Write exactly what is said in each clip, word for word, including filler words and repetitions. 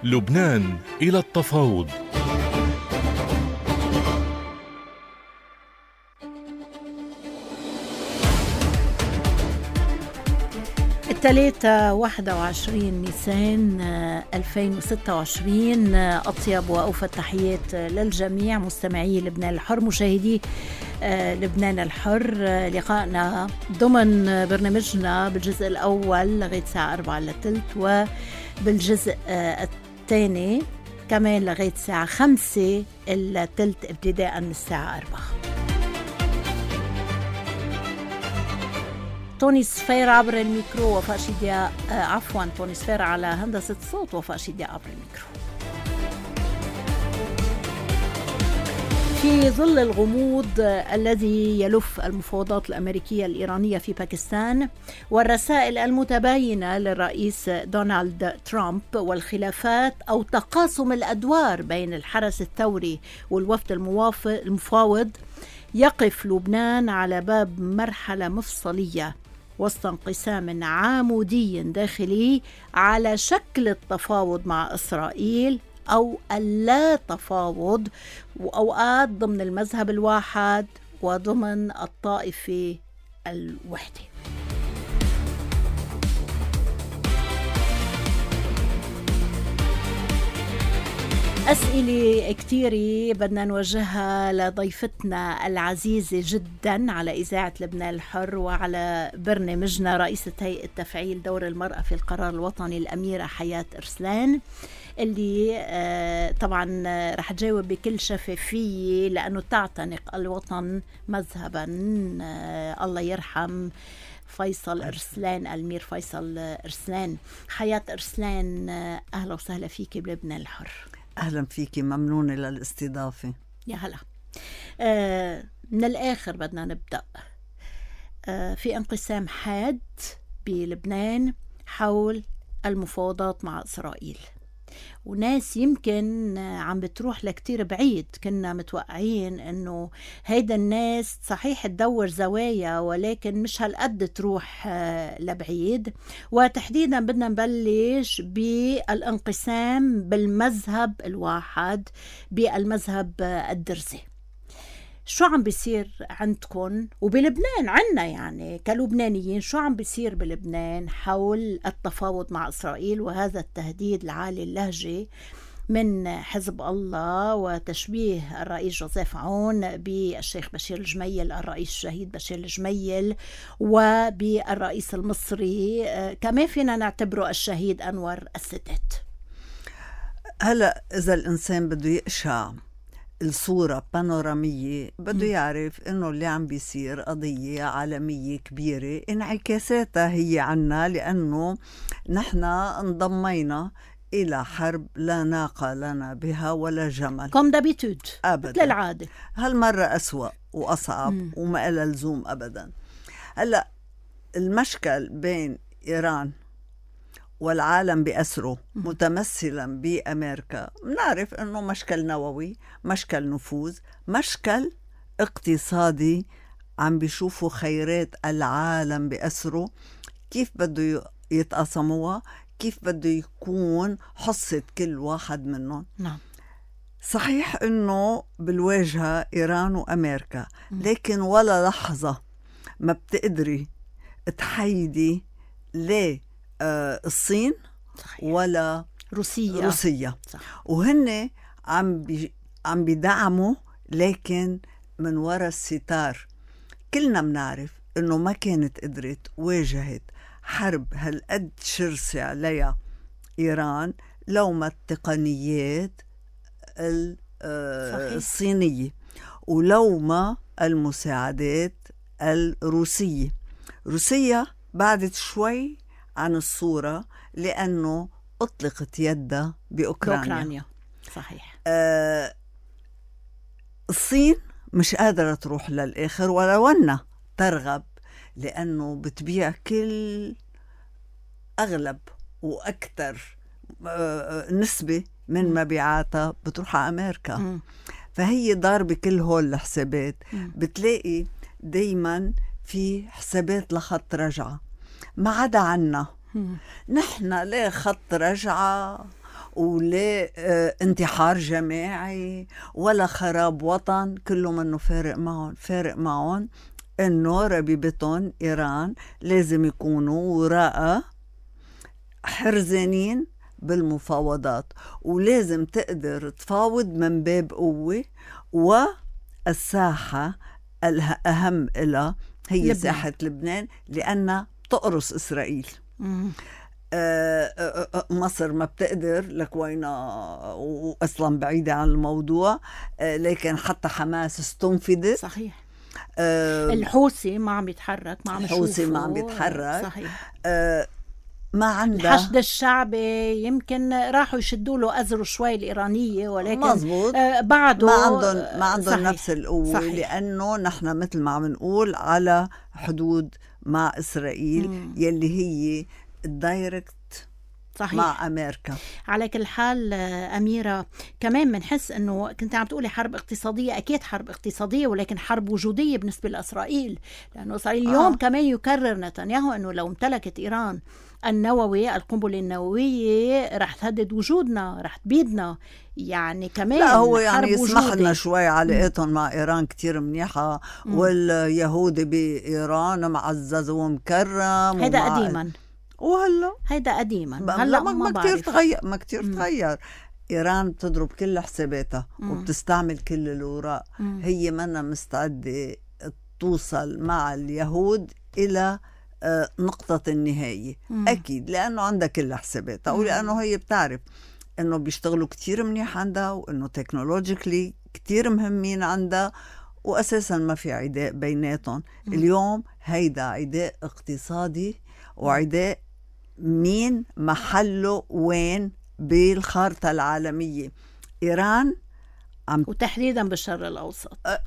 لبنان إلى التفاوض. الثلاثة واحد وعشرين نيسان ألفين وستة وعشرين. أطيب وأوفى التحيات للجميع مستمعي لبنان الحر، مشاهدي لبنان الحر. لقاءنا ضمن برنامجنا بالجزء الأول لغاية الساعة أربعة إلا ثلث، وبالجزء الثاني كمان لغاية الساعة خمسة إلا ثلث ابتداء من الساعة أربعة. توني سفير عبر الميكرو، وفاء شيديا آه عفوا توني سفير على هندسة صوت، وفاء شيديا عبر الميكرو. في ظل الغموض الذي يلف المفاوضات الأمريكية الإيرانية في باكستان والرسائل المتباينة للرئيس دونالد ترامب والخلافات أو تقاسم الأدوار بين الحرس الثوري والوفد المفاوض، يقف لبنان على باب مرحلة مفصلية وسط انقسام عمودي داخلي على شكل التفاوض مع إسرائيل أو اللا تفاوض، وأوقات ضمن المذهب الواحد وضمن الطائفة الوحدة. أسئلة كتيرة بدنا نوجهها لضيفتنا العزيزة جدا على إذاعة لبنان الحر وعلى برنامجنا، رئيسة هيئة تفعيل دور المرأة في القرار الوطني الأميرة حياة أرسلان، اللي آه طبعا رح تجاوب بكل شفافية لأنه تعتنق الوطن مذهبا. آه الله يرحم فيصل أرسلان، المير فيصل أرسلان. حياة أرسلان، آه أهلا وسهلا فيك بلبنان الحر. أهلا فيكي، ممنونة للاستضافة. يا هلا. آه من الآخر بدنا نبدأ. آه في انقسام حاد بلبنان حول المفاوضات مع إسرائيل، وناس يمكن عم بتروح لكتير بعيد. كنا متوقعين انه هيدا الناس صحيح تدور زوايا ولكن مش هالقد تروح لبعيد، وتحديدا بدنا نبلش بالانقسام بالمذهب الواحد، بالمذهب الدرزي. شو عم بيصير عندكم وبلبنان عنا يعني كلبنانيين؟ شو عم بيصير بلبنان حول التفاوض مع إسرائيل وهذا التهديد العالي اللهجة من حزب الله وتشبيه الرئيس جوزيف عون بالشيخ بشير الجميل، الرئيس الشهيد بشير الجميل، وبالرئيس المصري كمان فينا نعتبره الشهيد أنور السادات. هلأ إذا الإنسان بده يقشع الصورة بانورامية بده يعرف إنه اللي عم بيصير قضية عالمية كبيرة، انعكاساتها هي عنا، لأنه نحن انضمينا إلى حرب لا ناقة لنا بها ولا جمل كم دابيتود أبدا، مثل العادة. هالمرة أسوأ وأصعب مم. وما إلها لزوم أبدا. هلأ المشكل بين إيران والعالم بأسره متمثلا بأمريكا، بنعرف أنه مشكل نووي، مشكل نفوذ، مشكل اقتصادي، عم بيشوفوا خيرات العالم بأسره، كيف بده يتقاسموها، كيف بده يكون حصة كل واحد منهم. نعم صحيح أنه بالواجهة إيران وأمريكا، لكن ولا لحظة ما بتقدري تحيدي ليه آه الصين صحيح. ولا روسيا, روسيا. صح. وهن عم بي عم بيدعموا، لكن من وراء الستار. كلنا بنعرف انه ما كانت قدرت واجهت حرب هالقد شرسة عليها إيران لو ما التقنيات الصينية ولو ما المساعدات الروسية. روسيا بعدت شوي عن الصورة لأنه أطلقت يدها بأوكرانيا. بأوكرانيا صحيح. آه الصين مش قادرة تروح للآخر ولو أنها ترغب، لأنه بتبيع كل أغلب وأكثر آه نسبة من مبيعاتها بتروح على أمريكا. م. فهي ضاربة كل هول الحسابات. م. بتلاقي دايما في حسابات لخط رجعة، ما عدا عنا. نحن لا خط رجعة ولا اه انتحار جماعي ولا خراب وطن، كله منه فارق معهم. فارق معهم انه ربيبتهم ايران لازم يكونوا وراء حرزانين بالمفاوضات، ولازم تقدر تفاوض من باب قوة، والساحة الأهم إلها هي لبنان. ساحة لبنان، لأنها تقرص إسرائيل. آه مصر ما بتقدر لك وينها، وأصلا بعيدة عن الموضوع. آه لكن حتى حماس استنفدت. صحيح. آه الحوثي ما عم يتحرك، ما عم يشوفه. الحوثي ما عم يتحرك. صحيح. آه ما عندها الحشد الشعبي يمكن راحوا يشدوا له أزره شوي الإيرانية، ولكن مزبوط. آه بعده ما عندهم ما عندهم نفس القوة. صحيح. لأنه نحن مثل ما عم نقول على حدود مع إسرائيل مم. يلي هي الدايركت صحيح. مع أمريكا. على كل حال أميرة، كمان بنحس أنه كنت عم تقولي حرب اقتصادية، أكيد حرب اقتصادية، ولكن حرب وجودية بالنسبة لإسرائيل، لأنه إسرائيل اليوم آه. كمان يكرر نتنياهو أنه لو امتلكت إيران النووي، القنبلة النووية، رح تهدد وجودنا، رح تبيدنا. يعني كمان لا هو يعني يسمح لنا شوي علاقتهم مع إيران كتير منيحة، مم. واليهود بإيران معزز ومكرم. هذا ومع... قديما وهلا هيدا قديما. هلا ما, ما كتير تغير ما كتير مم. تغير. إيران بتضرب كل حساباتها وبتستعمل كل الوراء. مم. هي منا مستعدة توصل مع اليهود إلى آه نقطة النهاية. مم. أكيد، لأنه عندها كل حساباتها، ولأنه هي بتعرف إنه بيشتغلوا كتير منيح عندها، وإنه تكنولوجيكلي كتير مهمين عندها، وأساسا ما في عداء بيناتهم. مم. اليوم هيدا عداء اقتصادي، وعداء مين محله وين بالخارطة العالمية. إيران عم وتحديدا بالشرق الأوسط، أه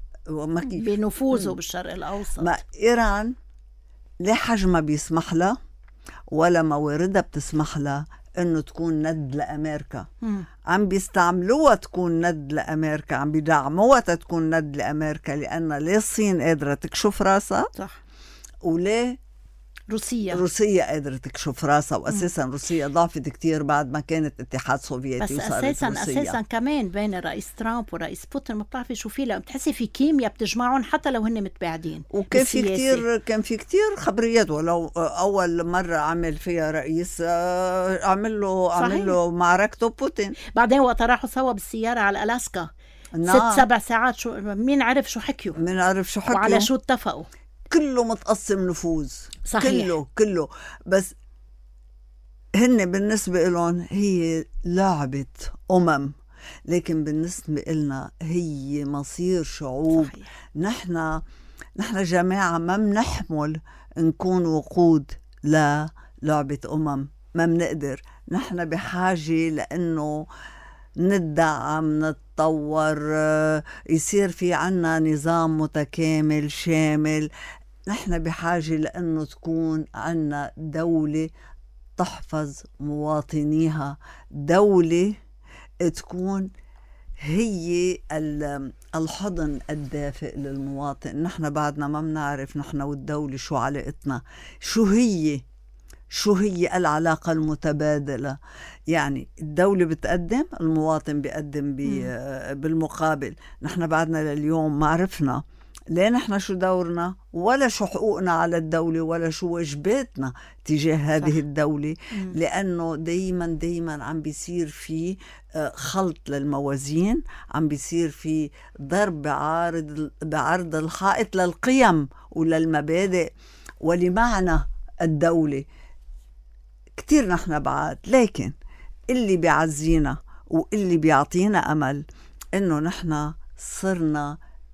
بنفوذه بالشرق الأوسط. ما إيران لا حجمها بيسمح لها ولا مواردها بتسمح لها إنه تكون ند لأمريكا. مم. عم بيستعملوها تكون ند لأمريكا، عم بيدعموها تكون ند لأمريكا، لأن لا الصين قادرة تكشف راسها، صح، ولا روسيا روسيا قادرة تكشف راسها. وأساسا م. روسيا ضعفت كتير بعد ما كانت اتحاد سوفيتي، بس أساسا روسيا. أساسا كمان بين الرئيس ترامب والرئيس بوتين ما بتعرفي شو في، لأ بتحسي في كيمياء بتجمعهم حتى لو هن متباعدين. وكان في كتير كان في كتير خبريات، ولو أول مرة عمل فيها رئيس عمل له عمل له معركته بوتين. بعدين وقت راحوا سوا بالسيارة على ألاسكا نعم. ست سبع ساعات، شو مين عرف شو حكيوا، مين عرف شو حكيوا وعلى شو اتفقوا. كله متقسم نفوذ. صحيح. كله كله بس هن بالنسبة لهم هي لعبة أمم، لكن بالنسبة لنا هي مصير شعوب. صحيح. نحن نحن جماعة ما منحمل نكون وقود للعبة أمم، ما منقدر. نحن بحاجة لأنه ندعم، نتطور، يصير في عنا نظام متكامل شامل. نحن بحاجة لأنه تكون عنا دولة تحفظ مواطنيها، دولة تكون هي الحضن الدافئ للمواطن. نحن بعدنا ما بنعرف نحن والدولة شو علاقتنا، شو هي شو هي العلاقة المتبادلة. يعني الدولة بتقدم، المواطن بيقدم بالمقابل. نحن بعدنا لليوم ما عرفنا لا نحن شو دورنا، ولا شو حقوقنا على الدولة، ولا شو واجباتنا تجاه هذه صح. الدولة. مم. لأنه دايما دايما عم بيصير في خلط للموازين، عم بيصير في ضرب بعارض بعرض الحائط للقيم وللمبادئ ولمعنى الدولة. كتير نحن بعاد، لكن اللي بيعزينا واللي بيعطينا أمل إنه نحن صرنا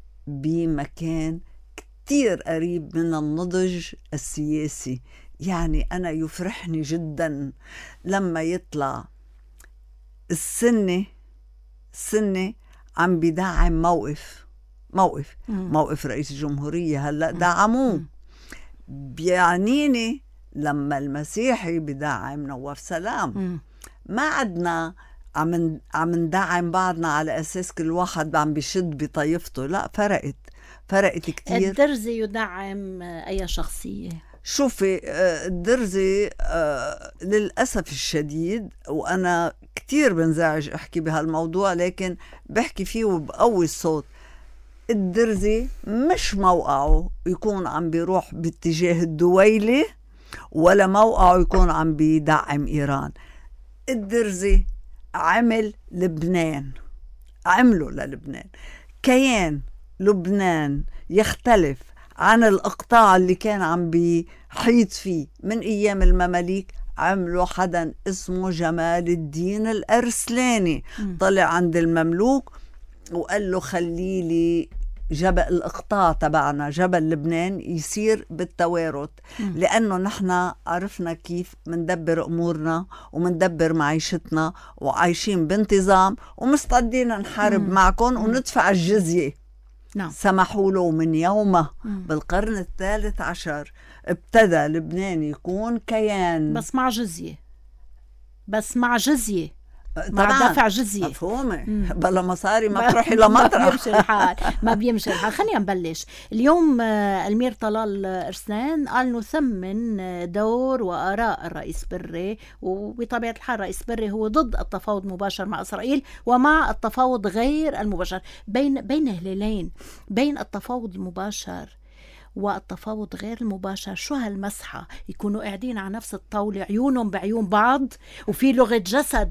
بمكان كتير قريب من النضج السياسي. يعني أنا يفرحني جدا لما يطلع السنة السنة عم بدعم موقف موقف مم. موقف رئيس الجمهورية هلأ دعموه. بيعنيني لما المسيحي بدعم نواف سلام. مم. ما عدنا عم عم ندعم بعضنا على أساس كل واحد عم بيشد بطيفته. لا، فرقت فرقت كتير. الدرزي يدعم أي شخصية، شوفي الدرزي للأسف الشديد، وأنا كتير بنزعج أحكي بهالموضوع لكن بحكي فيه وبقوي الصوت. الدرزي مش موقعه يكون عم بيروح باتجاه الدويلة ولا موقعه يكون عم بيدعم إيران. الدرزي عمل لبنان، عمله للبنان كيان لبنان يختلف عن الإقطاع اللي كان عم بيحيط فيه من أيام المماليك. عملوا حدا اسمه جمال الدين الأرسلاني، طلع عند المملوك وقال له خلي لي جبل الإقطاع تبعنا جبل لبنان يصير بالتوارث، لأنه نحن عرفنا كيف مندبر أمورنا ومندبر معيشتنا وعايشين بانتظام ومستعدين نحارب مم. معكم وندفع الجزية. نعم. سمحوا له من يومه بالقرن الثالث عشر ابتدى لبنان يكون كيان، بس مع جزية، بس مع جزية مع دفع جزية. مفهومة. بلا مصاري ما تروحي لمطرح. ما بيمشي الحال، ما بيمشي الحال. خلينا نبلش اليوم. المير طلال أرسلان قال نثمن دور وآراء الرئيس بري، وبطبيعة الحال الرئيس بري هو ضد التفاوض مباشر مع إسرائيل ومع التفاوض غير المباشر، بين بين هلالين، بين التفاوض المباشر والتفاوض غير المباشر. شو هالمسحة؟ يكونوا قاعدين على نفس الطاولة عيونهم بعيون بعض وفي لغة جسد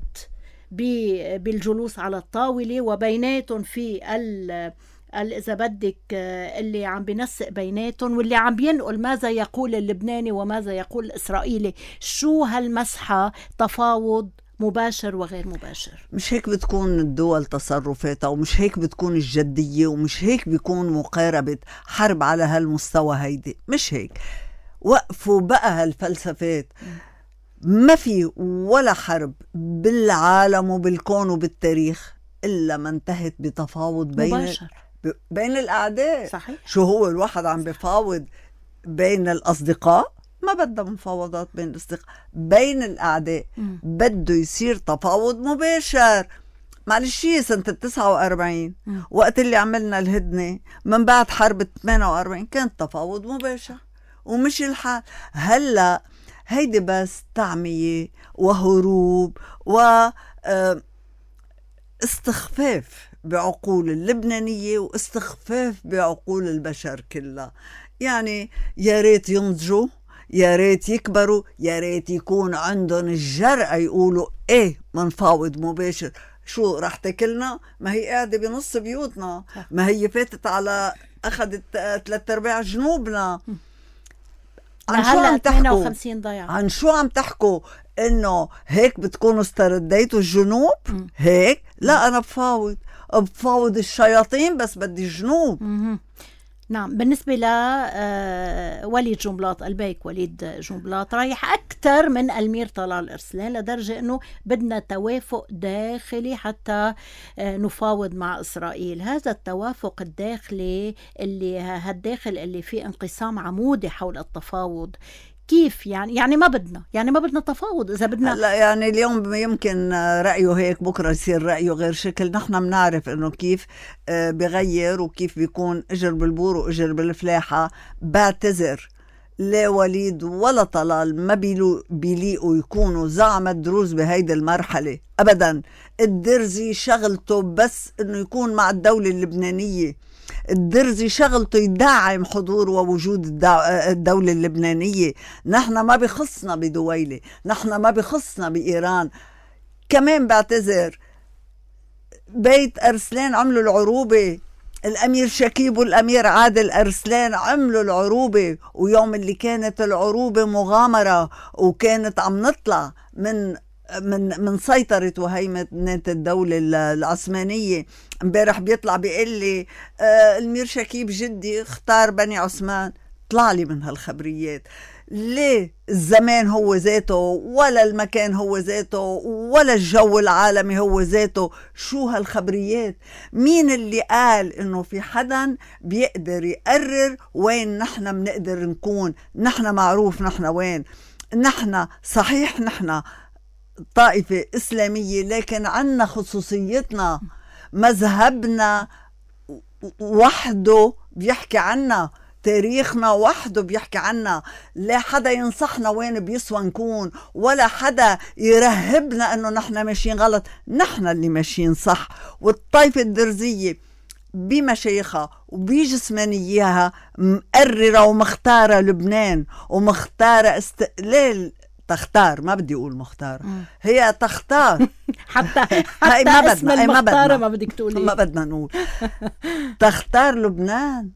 بالجلوس على الطاولة، وبيناتهم في ال إذا بدك اللي عم بنسق بيناتهم واللي عم بينقل ماذا يقول اللبناني وماذا يقول الإسرائيلي. شو هالمسحة؟ تفاوض مباشر وغير مباشر. مش هيك بتكون الدول تصرفاتها، ومش هيك بتكون الجدية، ومش هيك بيكون مقاربة حرب على هالمستوى. هيدي مش هيك. وقفوا بقى هالفلسفات. ما في ولا حرب بالعالم وبالكون وبالتاريخ إلا ما انتهت بتفاوض بين مباشر. ب... بين الأعداء. صحيح. شو هو الواحد عم بفاوض بين الأصدقاء؟ ما بدها مفاوضات بين الأصدقاء، بين الأعداء م. بده يصير تفاوض مباشر. معلش سنة التسعة وأربعين م. وقت اللي عملنا الهدنة من بعد حرب الثمانية وأربعين كان تفاوض مباشر ومش الحال. هلأ هيدي بس تعمية وهروب واستخفاف بعقول اللبنانية واستخفاف بعقول البشر كلها. يعني يا ريت ينضجوا، يا ريت يكبروا، يا ريت يكون عندهم الجرأة يقولوا ايه منفاوض مباشر. شو رح تاكلنا؟ ما هي قاعدة بنص بيوتنا، ما هي فاتت على أخذت ثلاث أرباع جنوبنا. عن شو عم تحكوا؟ عن شو عم تحكوا؟ انه هيك بتكونوا استرديتوا الجنوب؟ م. هيك؟ لا، انا بفاوض بفاوض الشياطين بس بدي الجنوب. م- نعم. بالنسبة لوليد جنبلاط البيك، وليد جنبلاط رايح أكثر من المير طلال أرسلان لدرجة أنه بدنا توافق داخلي حتى نفاوض مع إسرائيل. هذا التوافق الداخلي اللي هالداخل اللي فيه انقسام عمودي حول التفاوض، كيف يعني؟ يعني ما بدنا يعني ما بدنا تفاوض إذا بدنا. لا يعني اليوم يمكن رأيه هيك، بكرة يصير رأيه غير شكل. نحن بنعرف إنه كيف بغير وكيف بيكون إجر بالبور وإجر بالفلاحة. بعتذر لا وليد ولا طلال ما بيليقوا يكونوا زعم الدروز بهيدي المرحلة أبدا. الدرزي شغلته بس إنه يكون مع الدولة اللبنانية. الدرزي شغلته يدعم حضور ووجود الدولة اللبنانية. نحن ما بخصنا بدويلة، نحن ما بخصنا بإيران. كمان بعتذر، بيت أرسلان عملوا العروبة، الأمير شكيب والأمير عادل أرسلان عملوا العروبة، ويوم اللي كانت العروبة مغامرة وكانت عم نطلع من من من سيطرة وهيمنة الدولة العثمانية. امبارح بيطلع بيقول لي آه المير شكيب جدي اختار بني عثمان. طلع لي من هالخبريات. ليه الزمان هو ذاته ولا المكان هو ذاته ولا الجو العالمي هو ذاته؟ شو هالخبريات؟ مين اللي قال انه في حدا بيقدر يقرر وين نحن بنقدر نكون؟ نحن معروف نحن وين. نحن صحيح نحن طائفة إسلامية لكن عنا خصوصيتنا، مذهبنا وحده بيحكي عنا. تاريخنا وحده بيحكي عنا، لا حدا ينصحنا وين بيسوى نكون، ولا حدا يرهبنا انه نحن ماشيين غلط، نحن اللي ماشيين صح. والطائفة الدرزية بمشايخها وبجسمانيها مقررة ومختارة لبنان، ومختارة استقلال. تختار، ما بدي اقول مختار، هي تختار. حتى حتى ما اسم بدنا المختارة ما بدك تقولي، ما بدنا نقول. تختار لبنان،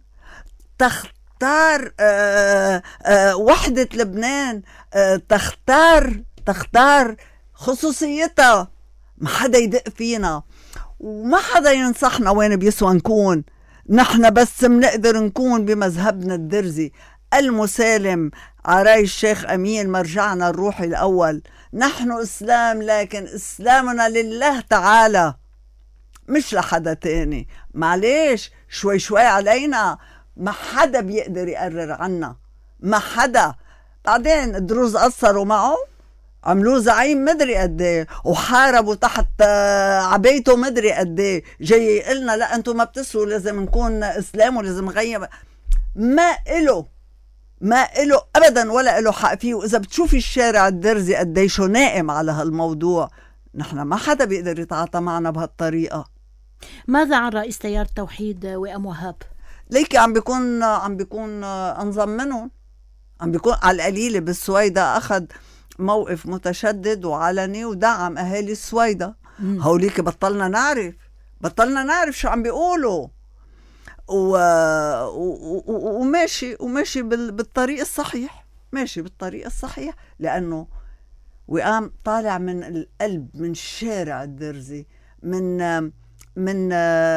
تختار آه آه وحدة لبنان، آه تختار تختار خصوصيتها. ما حدا يدق فينا وما حدا ينصحنا وين بيسوى نكون، نحن بس منقدر نكون بمذهبنا الدرزي المسالم عراي الشيخ أمين مرجعنا الروحي الأول. نحن إسلام، لكن إسلامنا لله تعالى مش لحدا تاني. معليش شوي شوي علينا، ما حدا بيقدر يقرر عنا، ما حدا. بعدين الدروز قصروا معه، عملوه زعيم مدري قديه، وحاربوا تحت عبيته مدري قديه، جاي يقلنا لا انتم ما بتسووا، لازم نكون اسلام ولازم نغيب. ما إله ما إله ابدا ولا إله حق فيه. واذا بتشوفي الشارع الدرزي قديشو نائم على هالموضوع، نحن ما حدا بيقدر يتعاطى معنا بهالطريقه. ماذا عن رئيس تيار التوحيد وئام وهاب؟ ليكي عم بيكون عم بيكون انظم منهم، عم بيكون على القليله. بالسويدة اخذ موقف متشدد وعلني ودعم اهالي السويدة. هوليك بطلنا نعرف بطلنا نعرف شو عم بيقولوا، و... و... و... وماشي وماشي بال... بالطريق الصحيح، ماشي بالطريق الصحيح، لانه وئام طالع من القلب، من الشارع الدرزي، من من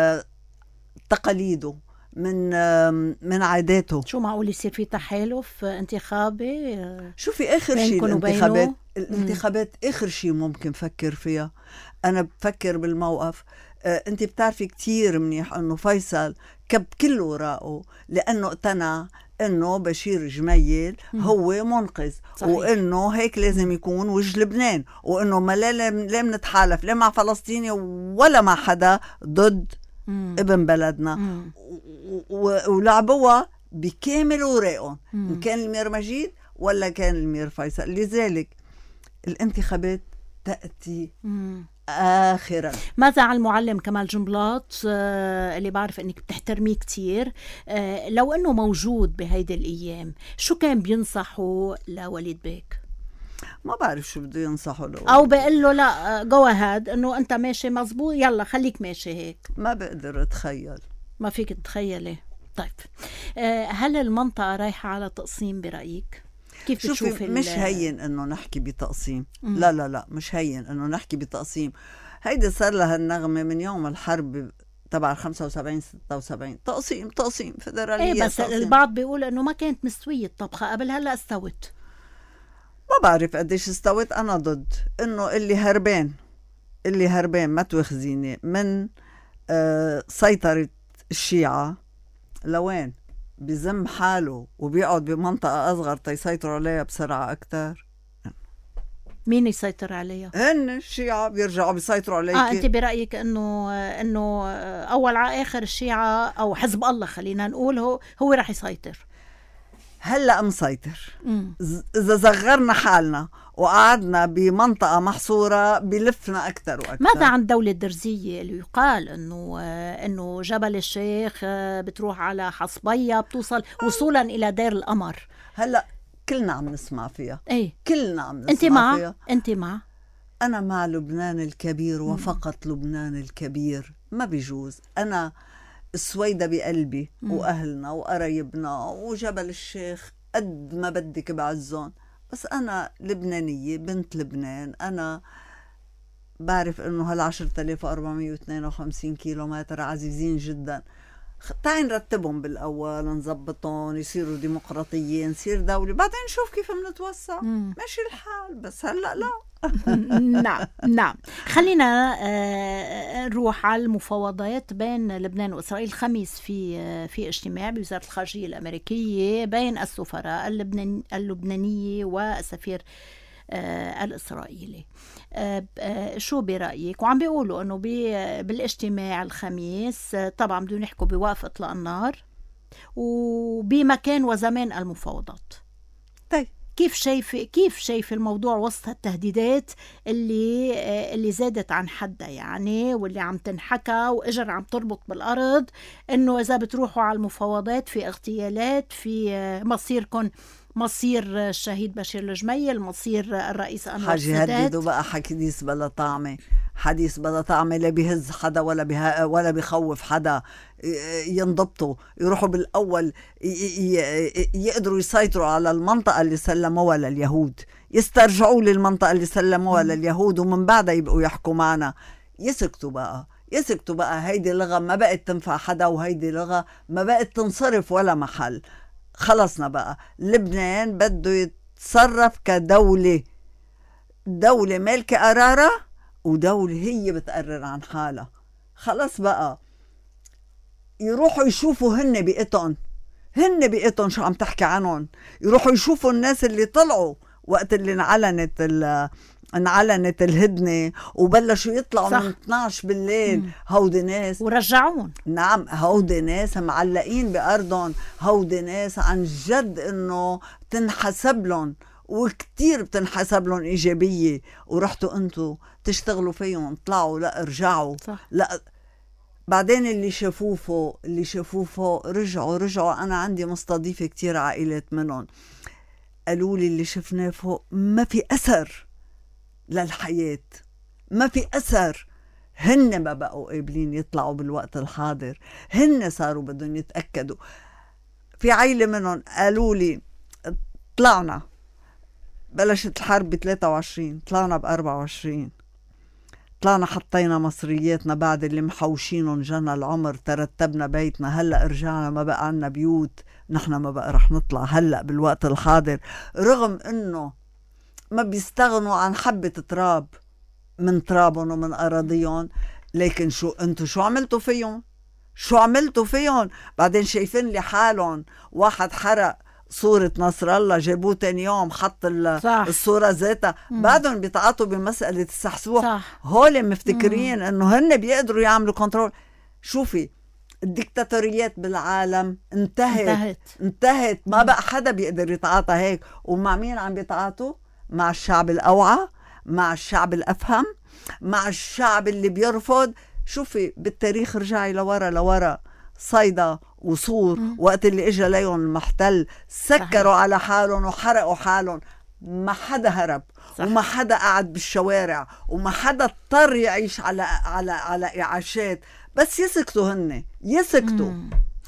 تقاليده، من من عاداته. شو معقول يصير في تحالف انتخابي؟ شوفي اخر شيء الانتخابات الانتخابات اخر شيء ممكن فكر فيها. انا بفكر بالموقف. آه، انت بتعرفي كتير منيح انه فيصل كب كل وراءه، لانه اقتنع انه بشير جميل هو منقذ، صحيح. وانه هيك لازم يكون وجه لبنان، وانه ما لا لا نتحالف لا مع فلسطيني ولا مع حدا ضد مم. ابن بلدنا. ولعبوها بكامل وراءهم، إن كان المير مجيد ولا كان المير فيصل. لذلك الانتخابات تأتي مم. آخرا. ماذا عن المعلم كمال جنبلاط آه اللي بعرف انك بتحترميه كتير، آه لو انه موجود بهيدي الايام شو كان بينصحه لوليد بيك؟ ما بعرف شو بده ينصحه له، او بيقول له لا جو اهاد انه انت ماشي مزبوط، يلا خليك ماشي هيك. ما بقدر اتخيل، ما فيك تتخيلي. طيب آه هل المنطقة رايحة على تقسيم برأيك؟ كيف بتشوفي؟ مش هين انه نحكي بتقسيم. مم. لا لا لا مش هين انه نحكي بتقسيم. هيدي صار لها النغمة من يوم الحرب تبع خمسة وسبعين ستة وسبعين، تقسيم تقسيم فدرالية. ايه بس تقسيم. البعض بيقول انه ما كانت مستوية الطبخة قبل، هلا استوت. ما بعرف قديش استوت. انا ضد انه اللي هربان اللي هربان ما تواخذيني من آه سيطرة الشيعة لوين بيزم حاله وبيقعد بمنطقة أصغر تيسيطروا عليها بسرعة أكتر. مين يسيطر عليها؟ هن الشيعة بيرجعوا بيسيطروا عليك. اه انت برأيك انه انه اول على اخر الشيعة او حزب الله خلينا نقول هو هو راح يسيطر. هلا مسيطر. اذا صغرنا حالنا وقعدنا بمنطقة محصورة بلفنا أكثر وأكثر. ماذا عن الدولة الدرزية اللي يقال إنه إنه جبل الشيخ بتروح على حصبية بتوصل وصولا إلى دير القمر؟ هلا كلنا عم نسمع فيها. ايه كلنا عم نسمع أنت مع؟ فيها. أنت مع؟ أنا مع لبنان الكبير وفقط لبنان الكبير. ما بيجوز. أنا السويدة بقلبي مم. وأهلنا وقرايبنا وجبل الشيخ قد ما بدك بعزهم، بس أنا لبنانية بنت لبنان. أنا بعرف إنه هالعشرة آلاف وأربعمية واثنين وخمسين كيلو متر عزيزين جدا. تعي نرتبهم بالأول، نظبطهم يصيروا ديمقراطيين، نصير دولة، بعدين نشوف كيف بنتوسع. ماشي الحال، بس هلأ لا. نعم نعم. خلينا نروح على المفاوضات بين لبنان وإسرائيل. الخميس في في اجتماع بوزارة الخارجية الأمريكية بين السفراء اللبنان اللبنانية والسفير الإسرائيلي. شو برأيك؟ وعم بيقولوا أنه بالاجتماع الخميس طبعا بدهم يحكوا بوقف إطلاق النار وبمكان وزمان المفاوضات. طيب كيف شايفة كيف شايفة الموضوع وسط التهديدات اللي اللي زادت عن حدها يعني، واللي عم تنحكى وإجر عم تربط بالأرض إنه إذا بتروحوا على المفاوضات في اغتيالات، في مصيركم مصير الشهيد بشير الجميل، مصير الرئيس أنور حاجي السادات. هددوا بقى حديث بلا طعمة، حديث بلا طعمة، لا بيهز حدا ولا بها ولا بيخوف حدا. ينضبطوا يروحوا بالأول يقدروا يسيطروا على المنطقة اللي سلموها لليهود، يسترجعوا للمنطقة اللي سلموها لليهود، ومن بعدها يبقوا يحكوا معنا. يسكتوا بقى يسكتوا بقى. هيدي لغة ما بقت تنفع حدا، وهيدي لغة ما بقت تنصرف ولا محل. خلصنا بقى. لبنان بده يتصرف كدولة، دولة مالكة قرارة، ودولة هي بتقرر عن حالها. خلص بقى. يروحوا يشوفوا هن بيئتهم، هن بيئتهم شو عم تحكي عنهم. يروحوا يشوفوا الناس اللي طلعوا وقت اللي انعلنت انعلنت الهدنة وبلشوا يطلعوا صح. من اثنعش بالليل. مم. هودي ناس ورجعون. نعم، هودي ناس معلقين بأرضهم، هودي ناس عن جد انه تنحسب لهم، وكتير بتنحسب لهم إيجابية. ورحتوا انتوا تشتغلوا فيهم، طلعوا لا ارجعوا صح. لا بعدين اللي شافوه اللي شافوه رجعوا رجعوا. أنا عندي مستضيفة كتير عائلات منهم قالوا لي اللي شفناه فوق ما في أثر للحياة، ما في أثر. هن ما بقوا قابلين يطلعوا بالوقت الحاضر، هن صاروا بدهم يتأكدوا. في عائلة منهم قالوا لي طلعنا، بلشت الحرب ب ثلاثة وعشرين، طلعنا ب أربعة وعشرين، طلعنا حطينا مصرياتنا بعد اللي محوشينهم جنى العمر، ترتبنا بيتنا، هلأ رجعنا ما بقى عنا بيوت، نحن ما بقى رح نطلع هلأ بالوقت الحاضر. رغم انه ما بيستغنوا عن حبة تراب من ترابهم ومن أراضيهم، لكن شو انتو شو عملتوا فيهم؟ شو عملتوا فيهم؟ بعدين شايفين لي حالهم واحد حرق صورة نصر الله، جابوه تاني يوم حط الصورة ذاتها، بعدهم بيتعاطوا بمسألة السحسوح. هول مفتكرين مم. انه هن بيقدروا يعملوا كنترول. شوفي الديكتاتوريات بالعالم انتهت انتهت, انتهت. ما مم. بقى حدا بيقدر يتعاطى هيك. ومع مين عم بيتعاطوا؟ مع الشعب الأوعى، مع الشعب الأفهم، مع الشعب اللي بيرفض. شوفي بالتاريخ رجعي لورا لورا، صيدا وصور مم. وقت اللي اجى ليهم المحتل سكروا صحيح. على حالهم وحرقوا حالهم، ما حدا هرب صح. وما حدا قعد بالشوارع، وما حدا اضطر يعيش على على على إعاشات، بس يسكتوا هن يسكتوا. مم.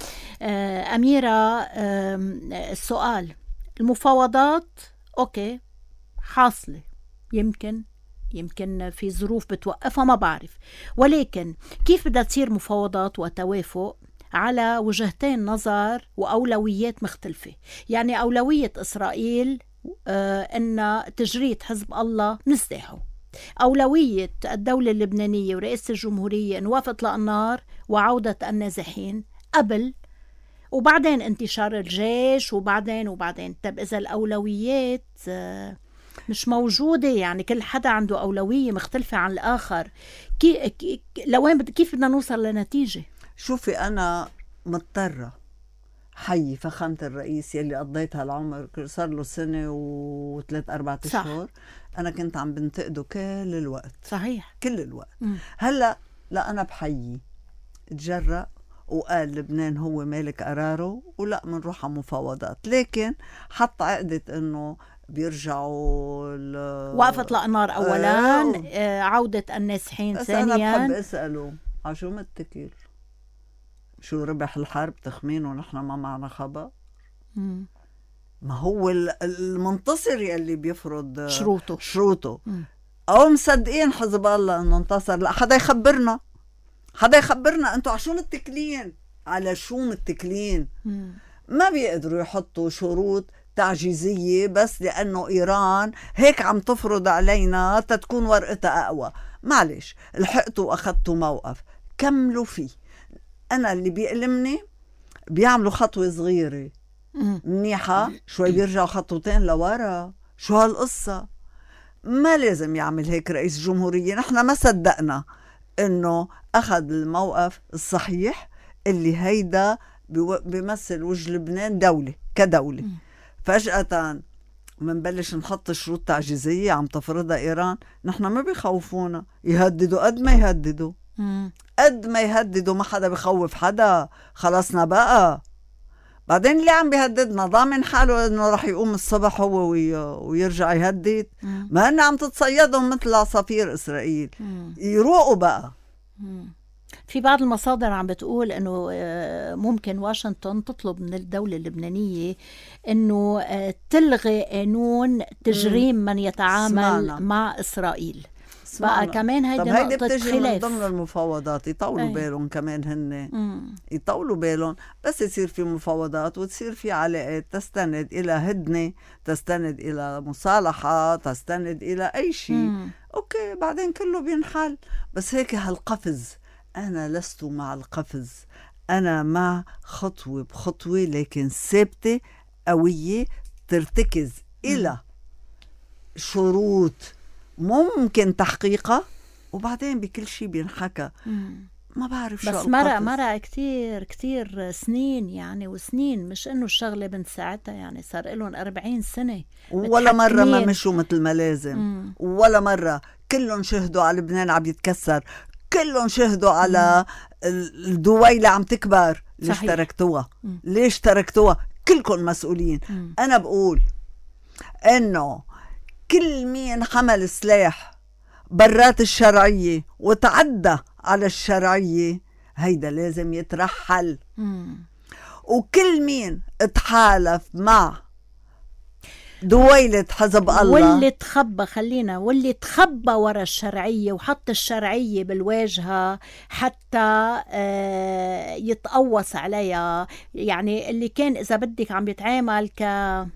آه أميرة، آه السؤال، المفاوضات أوكي حاصلة، يمكن يمكن في ظروف بتوقفها ما بعرف، ولكن كيف بدها تصير مفاوضات وتوافق على وجهتين نظر وأولويات مختلفة؟ يعني أولوية إسرائيل آه أن تجريد حزب الله نزدحه، أولوية الدولة اللبنانية ورئاسة الجمهورية أن وقف إطلاق النار وعودة النازحين قبل، وبعدين انتشار الجيش، وبعدين وبعدين طب إذا الأولويات آه مش موجودة، يعني كل حدا عنده أولوية مختلفة عن الآخر، كي كي لوين بد... كيف بدنا نوصل لنتيجة؟ شوفي أنا مضطرة حي فخامة الرئيس يلي قضيت هالعمر، صار له سنة وثلاث أربعة أشهر أنا كنت عم بنتقده كل الوقت. صحيح كل الوقت. م. هلأ لا أنا بحيي تجرأ وقال لبنان هو مالك قراره، ولا منروح على مفاوضات، لكن حط عقدة إنه بيرجعوا وقف اطلاق النار اولا، آه عودة النازحين ثانيا. انا بحب اساله على شو متكل؟ شو ربح الحرب تخمين ونحن ما معنا خبر؟ مم. ما هو المنتصر يلي بيفرض شروطه شروطه مم. او مصدقين حزب الله انه انتصر؟ لا حدا يخبرنا، حدا يخبرنا انتوا على شو متكلين، على شو متكلين؟ مم. ما بيقدروا يحطوا شروط تعجيزية بس لأنه إيران هيك عم تفرض علينا تتكون ورقتها أقوى. معلش لحقتوا وأخذتوا موقف، كملوا فيه. أنا اللي بيألمني بيعملوا خطوة صغيرة منيحة شوي بيرجعوا خطوتين لورا. شو هالقصة؟ ما لازم يعمل هيك رئيس جمهورية. نحن ما صدقنا إنه أخذ الموقف الصحيح اللي هيدا بيو- بيمثل وجه لبنان دولة كدولة. مم. فجأة منبلش نحط شروط تعجيزية عم تفرضها إيران. نحن ما بيخوفونا، يهددوا قد ما يهددوا، مم. قد ما يهددوا، ما حدا بخوف حدا، خلصنا بقى. بعدين اللي عم بيهددنا ضامن حاله انه رح يقوم الصبح هو وي... ويرجع يهدد؟ مم. ما هن عم تتصيدهم مثل عصافير اسرائيل. مم. يروقوا بقى. مم. في بعض المصادر عم بتقول انه آه، ممكن واشنطن تطلب من الدولة اللبنانية انه آه، تلغي قانون تجريم من يتعامل سمعنا. مع اسرائيل. سمعنا. بقى كمان هيدي طب هيدي نقطة بتجي من خلاف. ضمن المفاوضات، يطولوا أي. بالهم كمان هن، مم. يطولوا بالهم، بس يصير في مفاوضات وتصير في علاقات تستند إلى هدنة، تستند إلى مصالحة، تستند إلى أي شيء. مم. أوكي بعدين كله بينحل. بس هيك هالقفز، أنا لست مع القفز، أنا مع خطوة بخطوة لكن ثابتة قوية ترتكز إلى شروط ممكن تحقيقها، وبعدين بكل شيء بينحكى. مم. ما بعرف شو بس مرق القفز. مرق كتير كتير سنين يعني، وسنين، مش انه الشغلة من ساعتها يعني، صار لهم أربعين سنة ولا مرة ما متحكمين. مشوا مثل ما لازم. مم. ولا مرة. كلهم شهدوا على لبنان عم يتكسر، كلهم شهدوا على ال- الدويلة عم تكبر. ليش صحيح. تركتوها؟ مم. ليش تركتوها؟ كلكم مسؤولين. مم. أنا بقول إنه كل مين حمل سلاح برات الشرعية وتعدى على الشرعية هيدا لازم يترحل. مم. وكل مين اتحالف مع دويلة حزب الله، واللي تخبى، خلينا، واللي تخبى ورا الشرعية وحط الشرعية بالواجهة حتى آه، يتقوص عليها، يعني اللي كان إذا بدك عم يتعامل ك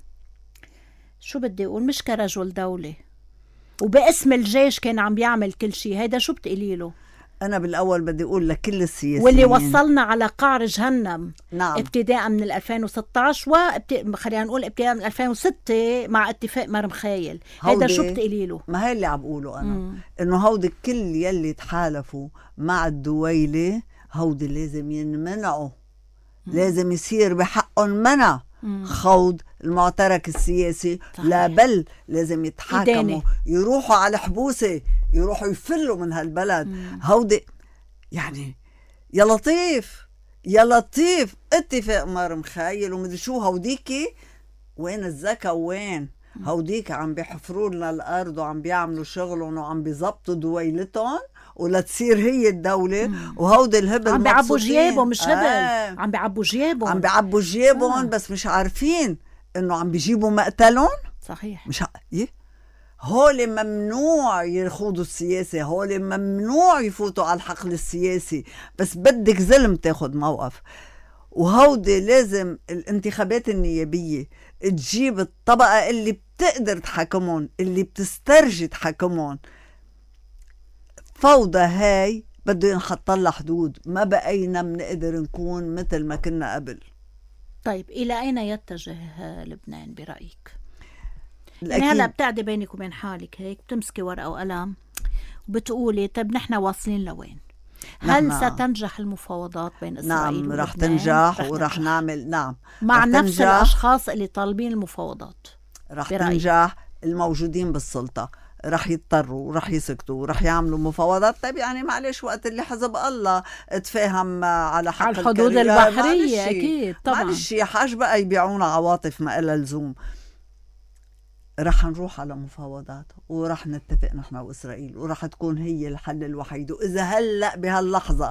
شو بدي أقول، مش كرجل دولة، وباسم الجيش كان عم بيعمل كل شيء، هيدا شو بتقولي له؟ أنا بالأول بدي أقول لكل السياسيين واللي وصلنا على قعر جهنم. نعم. ابتداء من ألفين وستة عشر وابت... خلينا نقول ابتداء من ألفين وستة مع اتفاق مرمخايل، هيدا هودي- شو بتقولي له؟ ما هي اللي عم بقوله أنا. مم. إنه هودي كل يلي تحالفوا مع الدويلة هودي لازم ينمنعوا. لازم يصير بحقهم منع مم. خوض المعترك السياسي. صحيح. لا بل لازم يتحاكموا، إدانة. يروحوا على حبوسة، يروحوا يفلوا من هالبلد. مم. هودي يعني يا لطيف يا لطيف اتفاق مرمخايل ومدري شو. هوديكي وين الذكاء وين؟ هوديك عم بيحفروا لنا الارض وعم بيعملوا شغلهم وعم بيزبطوا دويلتهم ولا تصير هي الدولة. وهودي الهبل عم بيعبوا مبسوطين. جيابهم، مش هبل. آه. عم بيعبوا جيابهم. عم بيعبوا جيابهم. آه. بس مش عارفين انه عم بيجيبوا مقتلهم. صحيح. مش ع... يه؟ هول ممنوع يخوضوا السياسة، هول ممنوع يفوتوا على الحقل السياسي، بس بدك زلم تاخد موقف. وهودي لازم الانتخابات النيابية تجيب الطبقة اللي بتقدر تحكمهم، اللي بتسترجي تحكمهم. فوضى هاي بده ينحط لها حدود. ما بقينا بنقدر نكون مثل ما كنا قبل. طيب إلى أين يتجه آه، لبنان برأيك؟ يعني الأكيد. هلا بتعدي بينك وبين حالك هيك، بتمسكي ورقة وقلم وبتقولي طيب نحن واصلين لوين؟ هل نحن- ستنجح المفاوضات بين إسرائيل نعم رح ولبنان؟ تنجح رح ورح تنجح. نعمل. نعم مع رح نفس تنجح. الأشخاص اللي طالبين المفاوضات. رح برأيك؟ تنجح. الموجودين بالسلطة رح يضطروا، رح يسكتوا، رح يعملوا مفاوضات. طيب يعني معلش وقت اللي حزب الله تفاهم على حق على الحدود الكريم، لا، البحرية معلش. أكيد طبعا. معلش يا حاج بقى يبيعونا عواطف ما إلها لزوم. رح نروح على مفاوضات ورح نتفق نحن وإسرائيل ورح تكون هي الحل الوحيد. وإذا هلأ بهاللحظة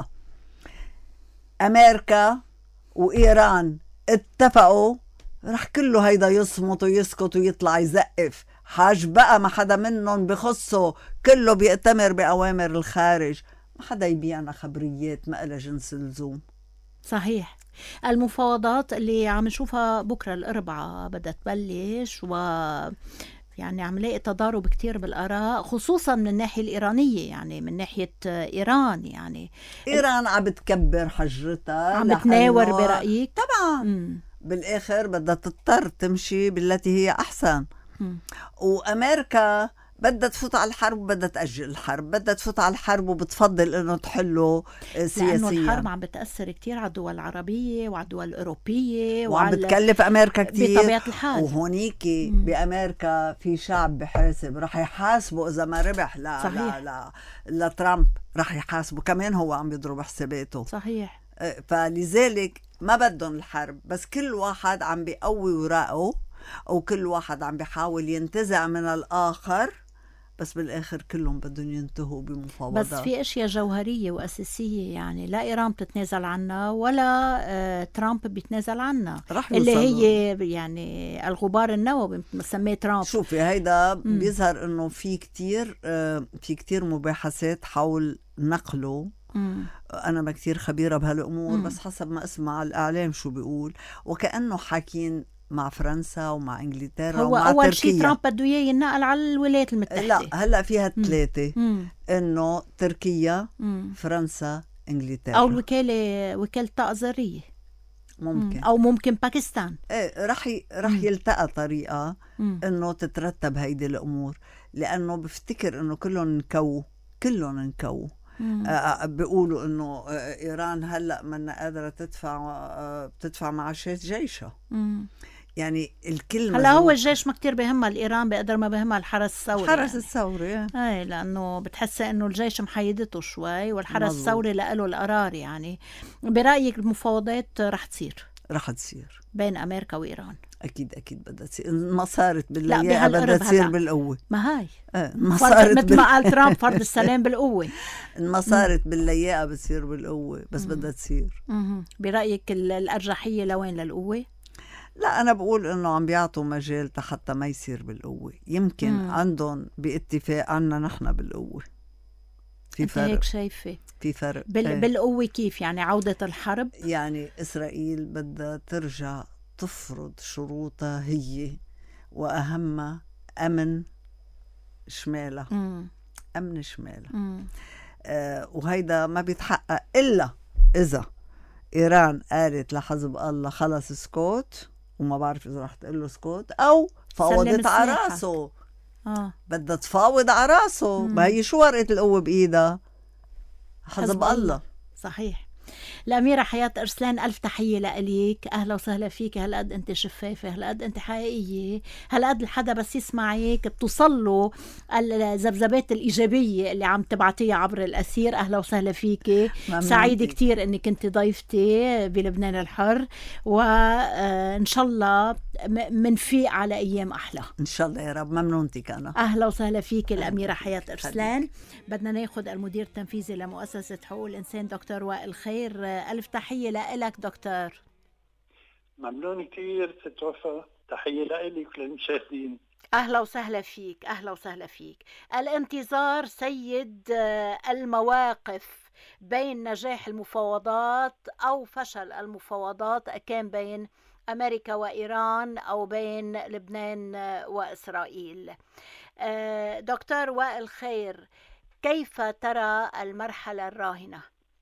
أمريكا وإيران اتفقوا رح كله هيدا يصمت ويسكت ويطلع يزقف. حاج بقى ما حدا منهم بخصه، كله بيأتمر بأوامر الخارج. ما حدا يبيعنا خبريات ما إلها جنس اللزوم. صحيح. المفاوضات اللي عم نشوفها بكرة الأربعاء بدها تبلش، و يعني عم لاقي تضارب كتير بالآراء، خصوصا من الناحية الإيرانية، يعني من ناحية إيران. يعني إيران عم بتكبر حجرتها، عم بتناور لأنه برأيك؟ طبعا مم. بالآخر بدها تضطر تمشي بالتي هي أحسن. مم. وأمريكا بدها تفوت على الحرب وبدها تأجل الحرب، بدها تفوت على الحرب وبتفضل انه تحله سياسيا، لأنه الحرب عم بتأثر كتير على الدول العربية وعلى الدول الأوروبية وعم بتكلف أمريكا كتير بطبيعة الحال. وهونيك بأمريكا في شعب بحاسب، رح يحاسبه إذا ما ربح لا صحيح. لا لا لا ترامب رح يحاسبه كمان، هو عم يضرب حساباته. صحيح. فلذلك ما بدهم الحرب، بس كل واحد عم بيقوي وراءه أو كل واحد عم بيحاول ينتزع من الآخر، بس بالآخر كلهم بدهم ينتهوا بمفاوضات. بس في أشياء جوهرية وأساسية، يعني لا إيران بتتنازل عنها ولا آه ترامب بيتنازل عنها، اللي هي يعني الغبار النووي مسميه ترامب. شوفي هيدا م. بيظهر إنه في كتير آه في كتير مباحثات حول نقله. مم. أنا ما كتير خبيرة بهالأمور، بس حسب ما أسمع الإعلام شو بيقول، وكأنه حاكين مع فرنسا ومع إنجلترا هو ومع أول تركيا. شيء ترامب بده إياه ينقل على الولايات المتحدة. لا هلأ فيها ثلاثة، إنه تركيا مم. فرنسا إنجلترا، أو الوكالة وكالة طاقة ذرية ممكن، أو ممكن باكستان. إيه رح ي... رح يلتقى طريقة مم. إنه تترتب هيدي الأمور، لأنه بفتكر إنه كلهم نكو كلهم نكو آه بيقولوا إنه إيران هلأ منا قادرة تدفع آه بتدفع معاشات جيشها. مم. يعني الكلمة هلا هو الجيش ما كتير بهمها الإيران بقدر ما بهمها الحرس الثوري، الحرس يعني. الثوري اي لأنه بتحسها إنه الجيش محيدته شوي، والحرس مزبوط. الثوري لقله القرار. يعني برأيك المفاوضات رح تصير رح تصير بين أمريكا وإيران؟ أكيد أكيد بدها تصير، ما صارت باللياقة بدها تصير بالقوة. ما هاي اه ما صارت مثل ما قال ترامب فرض السلام بالقوة. ما صارت باللياقة بتصير بالقوة، بس مم. بدها تصير. مم. برأيك الأرجحية لوين للقوة؟ لا أنا بقول إنه عم بيعطوا مجال حتى ما يصير بالقوة، يمكن مم. عندهم باتفاق عنا نحن بالقوة. في فرق. هيك شايفة في فرق بال... ايه. بالقوة كيف يعني؟ عودة الحرب؟ يعني إسرائيل بدها ترجع تفرض شروطها هي، وأهمها أمن شمالها. مم. أمن شمالها. آه وهيدا ما بيتحقق إلا إذا إيران قالت لحزب الله خلص سكوت، وما بعرف إذا رح تقول له سكوت أو فاوضت على راسه. آه. بدها تفاوض على راسه، ما هي شو ورقة القوة بإيدها؟ حزب الله. صحيح. الأميرة حياة أرسلان، ألف تحية لأليك، أهلا وسهلا فيك. هالقد أنت شفافة، هالقد أنت حقيقية، هالقد الحدا بس يسمعيك بتوصل له الذبذبات الإيجابية اللي عم تبعتيها عبر الأثير. أهلا وسهلا فيك، سعيدة كتير أنك كنت ضيفتي بلبنان الحر، وإن شاء الله منفيق على أيام أحلى إن شاء الله يا رب. ممنونتك أنا. أهلا وسهلا فيك الأميرة حياة أرسلان. بدنا ناخد المدير التنفيذي لمؤسسة حقوق الإنسان دكتور وائل خير. ألف تحية لك دكتور. ممنون كتير ست وفا، تحية لك وللمشاهدين. أهلا وسهلا فيك، أهلا وسهلا فيك. الانتظار سيد المواقف بين نجاح المفاوضات أو فشل المفاوضات، كان بين أمريكا وإيران أو بين لبنان وإسرائيل. دكتور وائل خير، كيف ترى المرحلة الراهنة؟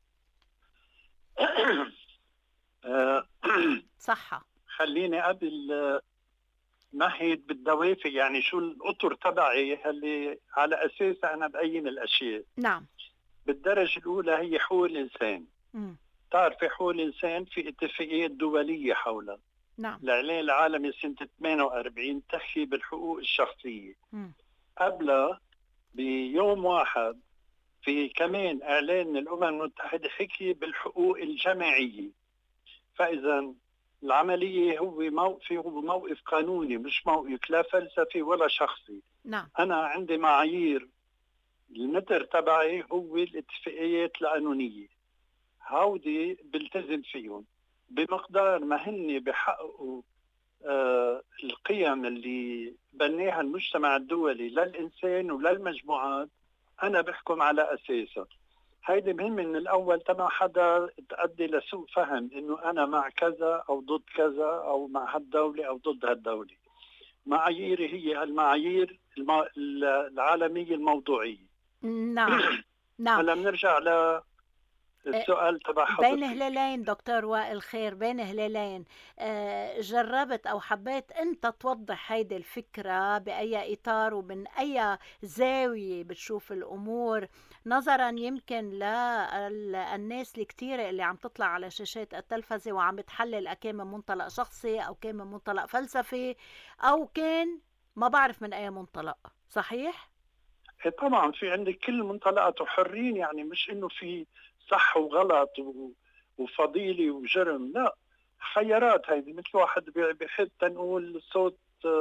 صحة. خليني قبل نحيد بالدوافع، يعني شو الأطر تبعي اللي على أساسها أنا بأين الأشياء. نعم. بالدرجة الأولى هي حقوق الإنسان. م. تعرفي حقوق الإنسان في اتفاقيات دولية حولها. نعم. الإعلان العالمي سنة ثمانية وأربعين تحكي بالحقوق الشخصية. م. قبلها بيوم واحد في كمان إعلان الأمم المتحدة حكي بالحقوق الجماعية. فإذا العملية هو موقفي هو موقف قانوني، مش موقف لا فلسفي ولا شخصي. نعم. أنا عندي معايير، المتر تبعي هو الاتفاقيات القانونية، هودي بلتزم فيهم بمقدار ما هن بحققوا آه القيم اللي بناها المجتمع الدولي للإنسان وللمجموعات. أنا بحكم على أساسها. هيدي مهم من الأول تما حدا تؤدي لسوء فهم إنه أنا مع كذا أو ضد كذا أو مع هالدولة أو ضد هالدولة. معاييري هي هالمعايير الم... العالمية الموضوعية. نعم. نعم. هلا بنرجع السؤال تبع حضرتك. بين هلالين دكتور وائل خير، بين هلالين، آه، جربت أو حبيت أنت توضح هيدي الفكرة بأي إطار ومن أي زاوية بتشوف الأمور، نظرا يمكن للناس الكتيرة اللي عم تطلع على شاشات التلفزة وعم بتحلل أكان من منطلق شخصي أو كان من منطلق فلسفي أو كان ما بعرف من أي منطلق، صحيح؟ إيه طبعا في عندك كل المنطلقات وحرين، يعني مش انه في صح وغلط وفضيلة وجرم، لا، خيارات. هيدي مثل واحد بيحب تنقول صوت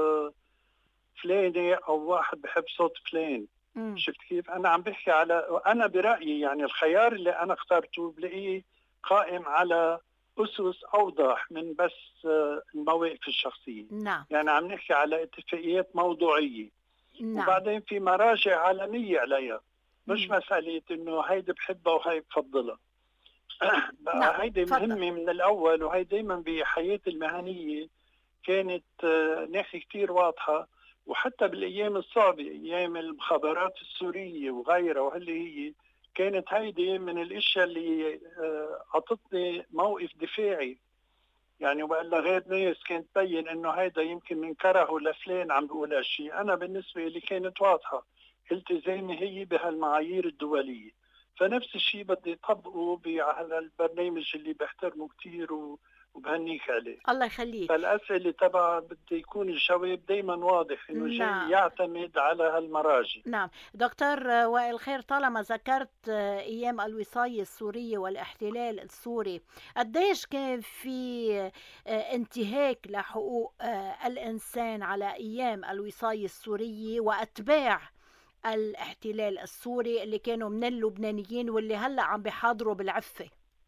فلاني او واحد بحب صوت فلان. مم. شفت كيف؟ انا عم بحكي على، انا برأيي يعني الخيار اللي انا اخترته بلاقيه قائم على اسس اوضح من بس المواقف الشخصية. نعم. يعني عم نحكي على اتفاقيات موضوعية. نعم. وبعدين في مراجع عالمية عليها، مش مم. مسألة انه هيدي بحبها وهي بفضلها. نعم. هيدي تفضل. مهمة من الأول، وهي دايما بحياتي المهنية كانت ناحية كتير واضحة. وحتى بالأيام الصعبة، أيام المخابرات السورية وغيرها، وهاللي هي كانت هيدي من الأشياء اللي أعطتني موقف دفاعي. يعني وإلا غير ناس كانت تبين إنه هيدا يمكن من كرهه لفلان عم بيقول هالشيء. أنا بالنسبة لي كانت واضحة التزامي هي بهالمعايير الدولية، فنفس الشيء بدي يطبقه على البرنامج اللي بحترمه كتير وبهنيك عليه. الله يخليك. فالأسئلة تبع بدي يكون الجواب دايما واضح إنه جاي نعم. يعتمد على هالمراجع. نعم دكتور وائل خير، طالما ذكرت أيام الوصاية السورية والاحتلال السوري، قديش كان في انتهاك لحقوق الإنسان على أيام الوصاية السورية وأتباع الاحتلال السوري اللي كانوا من اللبنانيين واللي هلأ عم بيحاضروا بالعفة؟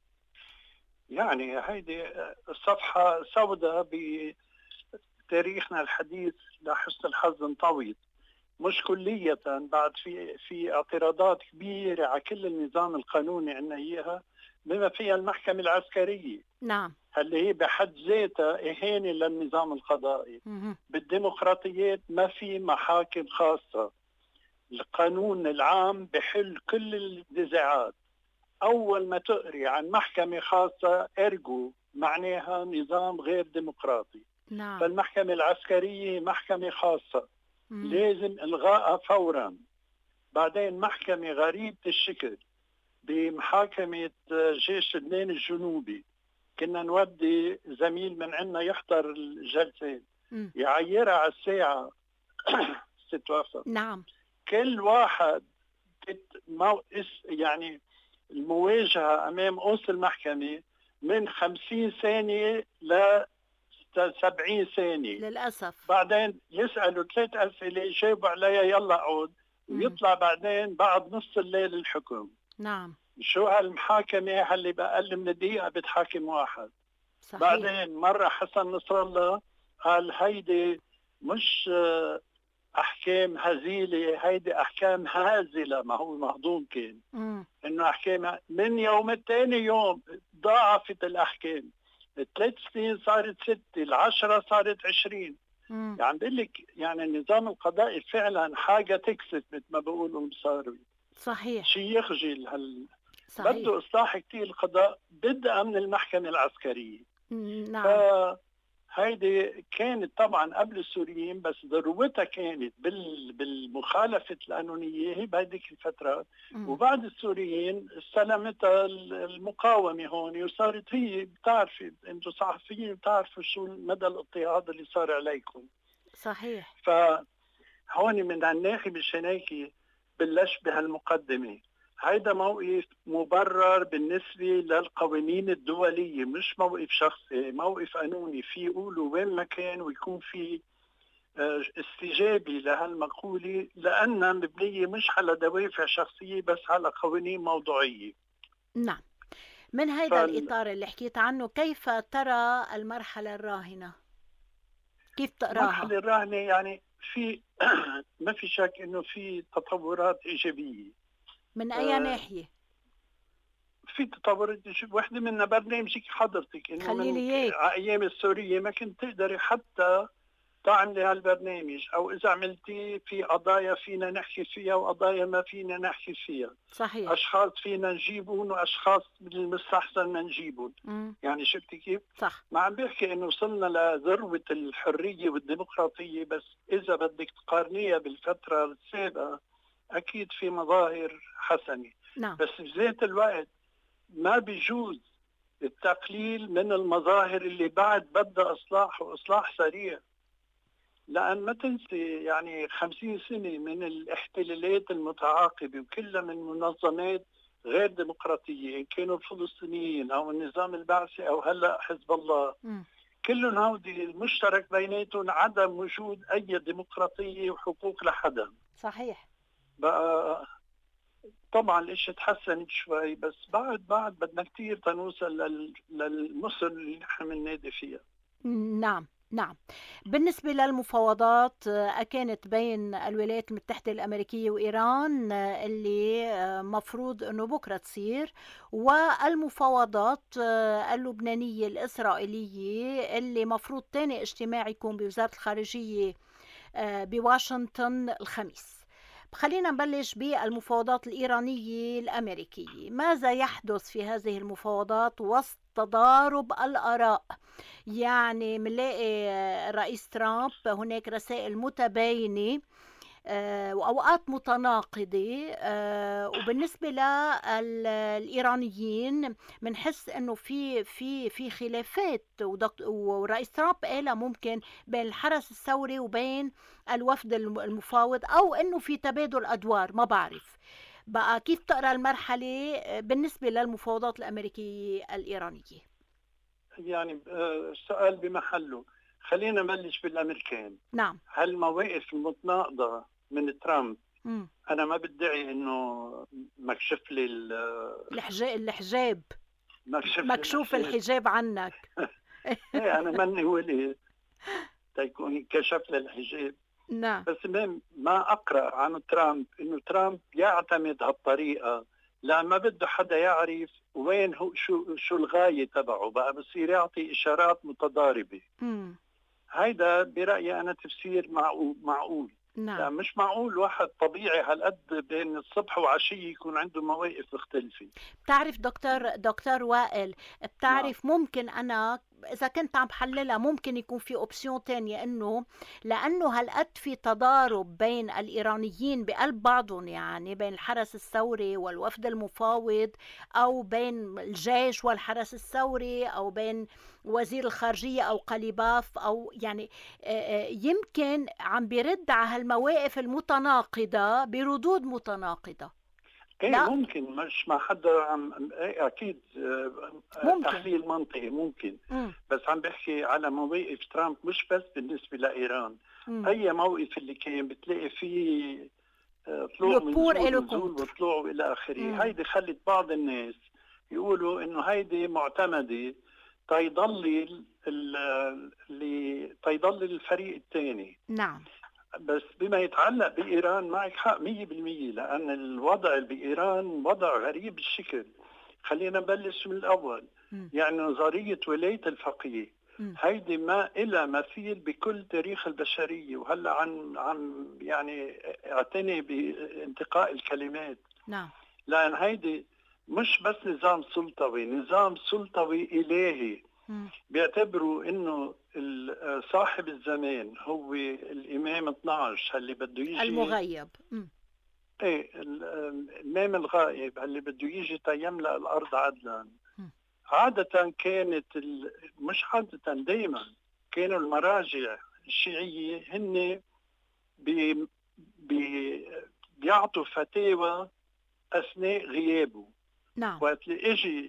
يعني هيدي صفحة سوداء بتاريخنا الحديث لحسن الحظ انطوت، مش كلية. بعد في في اعتراضات كبيرة على كل النظام القانوني عندنا إياها، بما فيها المحكمة العسكرية. نعم. اللي هي بحد ذاتها إهانة للنظام القضائي. مه. بالديمقراطيات ما في محاكم خاصة، القانون العام بحل كل النزاعات. أول ما تقري عن محكمة خاصة ارجو معناها نظام غير ديمقراطي. نعم. فالمحكمة العسكرية محكمة خاصة، مم. لازم إلغائها فورا. بعدين محكمة غريبة الشكل بمحاكمة جيش لبنان الجنوبي، كنا نودي زميل من عنا يحضر الجلسات، مم. يعيرها على الساعة ست وقت. نعم. كل واحد مو... يعني المواجهة أمام قوس المحكمة من خمسين ثانية ل سبعين ثانية للأسف. بعدين يسألوا ثلاث أسئلة يجاوب عليها يلا عود، ويطلع بعدين بعد نص الليل الحكم. نعم. شو هالمحاكمة اللي بأقل من دقيقة بتحاكم واحد. صحيح. بعدين مرة حسن نصر الله قال هيدي مش أحكام هزيلة، هيدي أحكام هازلة. ما هو مهضوم كان مم. إنه أحكام من يوم الثاني يوم ضاعفت الأحكام، الثلاث سنين صارت ستة، العشرة صارت عشرين. مم. يعني بقول لك يعني النظام القضائي فعلا حاجة تكسف مثل ما بقولوا مصاروي. صحيح. شيء يخجل. هال صحيح. بده إصلاح كتير القضاء، بدأ من المحكمة العسكرية. نعم. فهيدي كانت طبعا قبل السوريين، بس ذروتها كانت بال... بالمخالفة القانونية هي بهذيك الفترات. مم. وبعد السوريين استلمتها المقاومة هون، وصارت هي بتعرفي انتم صحفيين بتعرفوا شو مدى الاضطهاد اللي صار عليكم. صحيح. فهون من هالناحية مشان هيك بلش بهالمقدمة. هيدا موقف مبرر بالنسبة للقوانين الدولية، مش موقف شخصي، موقف قانوني. في يقولوا وين ما كان ويكون في استجابة لهالمقولة، لأنها مبنية مش على دوافع شخصية بس على قوانين موضوعية. نعم. من هيدا فال... الإطار اللي حكيت عنه، كيف ترى المرحلة الراهنة؟ كيف تقراها؟ المرحلة الراهنة يعني في ما في شك إنه في تطورات إيجابية. من أي آه ناحية؟ في تطورات. واحدة منها برنامجك حضرتك، إنه من أيام السورية ما كنت تقدري حتى تعملي هالبرنامج، أو إذا عملتيه في قضايا فينا نحكي فيها وقضايا ما فينا نحكي فيها. صحيح. أشخاص فينا نجيبهم وأشخاص من المستحسن ما نجيبهم. مم. يعني شفتي كيف؟ صح. ما عم بحكي إنه وصلنا لذروة الحرية والديمقراطية، بس إذا بدك تقارنيها بالفترة السابقة أكيد في مظاهر حسنة. نعم. بس بذات الوقت ما بيجوز التقليل من المظاهر اللي بعد بدها إصلاح وإصلاح سريع. لأن ما تنسي يعني خمسين سنة من الاحتلالات المتعاقبة وكلها من منظمات غير ديمقراطية، إن كانوا الفلسطينيين أو النظام البعثي أو هلأ حزب الله، م. كلهم هودي المشترك بيناتهم عدم وجود أي ديمقراطية وحقوق لحدا. صحيح. بقى طبعا الاشي تحسنت شوي، بس بعد بعد بدنا كتير تنوصل لل... للمثل اللي نحن بننادي فيها. نعم نعم. بالنسبة للمفاوضات كانت بين الولايات المتحدة الأمريكية وإيران اللي مفروض أنه بكرة تصير، والمفاوضات اللبنانية الإسرائيلية اللي مفروض تاني اجتماع يكون بوزارة الخارجية بواشنطن الخميس. خلينا نبلش بالمفاوضات الإيرانية الأمريكية. ماذا يحدث في هذه المفاوضات وسط تضارب الآراء؟ يعني منلاقي الرئيس ترامب هناك رسائل متباينة وأوقات متناقضة، وبالنسبة للإيرانيين بنحس إنه في في في خلافات، ورئيس ترامب قال ممكن بين الحرس الثوري وبين الوفد المفاوض، أو إنه في تبادل أدوار، ما بعرف. بقى كيف تقرأ المرحلة بالنسبة للمفاوضات الأمريكية الإيرانية؟ يعني السؤال بمحله. خلينا نبلش بالأمريكان. نعم. هالمواقف المتناقضة من ترامب، م. أنا ما بدعي إنه مكشف لي الحجاب الحجاب مكشف مكشوف الحجاب عنك. ايه أنا ماني ولي تيكون كشف لي الحجاب. نعم. بس ما أقرأ عن ترامب إنه ترامب يعتمد هالطريقة، لا ما بده حدا يعرف وين هو شو شو الغاية تبعه، بقى بصير يعطي إشارات متضاربة. م. هيدا برأيي أنا تفسير معقول معقول. نعم. يعني مش معقول واحد طبيعي هالقد بين الصبح وعشية يكون عنده مواقف مختلفة. بتعرف دكتور دكتور وائل، بتعرف نعم. ممكن أنا إذا كنت عم بحللها ممكن يكون في أوبسيون تانية، إنه لأنه هالقد في تضارب بين الإيرانيين بقلب بعضهم، يعني بين الحرس الثوري والوفد المفاوض، أو بين الجيش والحرس الثوري، أو بين وزير الخارجية أو قليباف، أو يعني يمكن عم بيرد على هالمواقف المتناقضة بردود متناقضة. ايه لا. ممكن، مش ما حدا عم ايه اكيد ممكن. تحليل منطقي ممكن. م. بس عم بحكي على مواقف ترامب مش بس بالنسبة لإيران. م. اي موقف اللي كان بتلاقي فيه طلوع من نزول وطلوع والى اخره، هيدي خلت بعض الناس يقولوا انه هيدي معتمدة تيضل اللي تيضل الفريق الثاني. نعم. بس بما يتعلق بإيران معك حق مية بالمية، لأن الوضع بإيران وضع غريب الشكل. خلينا نبلش من الأول. م. يعني نظرية ولاية الفقيه م. هيدي ما إلى مثيل بكل تاريخ البشرية، وهلا عن عن يعني اعتني بانتقاء الكلمات. نعم. لأن هيدي مش بس نظام سلطوي، نظام سلطوي إلهي. م. بيعتبروا إنه صاحب الزمان هو الإمام اثنا عشر اللي بده يجي المغيب. م. ايه الإمام الغائب اللي بده يجي تيملأ الأرض عدلا. م. عادة كانت ال... مش عادة دايما كانوا المراجع الشيعية هن بي... بي... بيعطوا فتاوى أثناء غيابه. نعم. وقت اللي اجي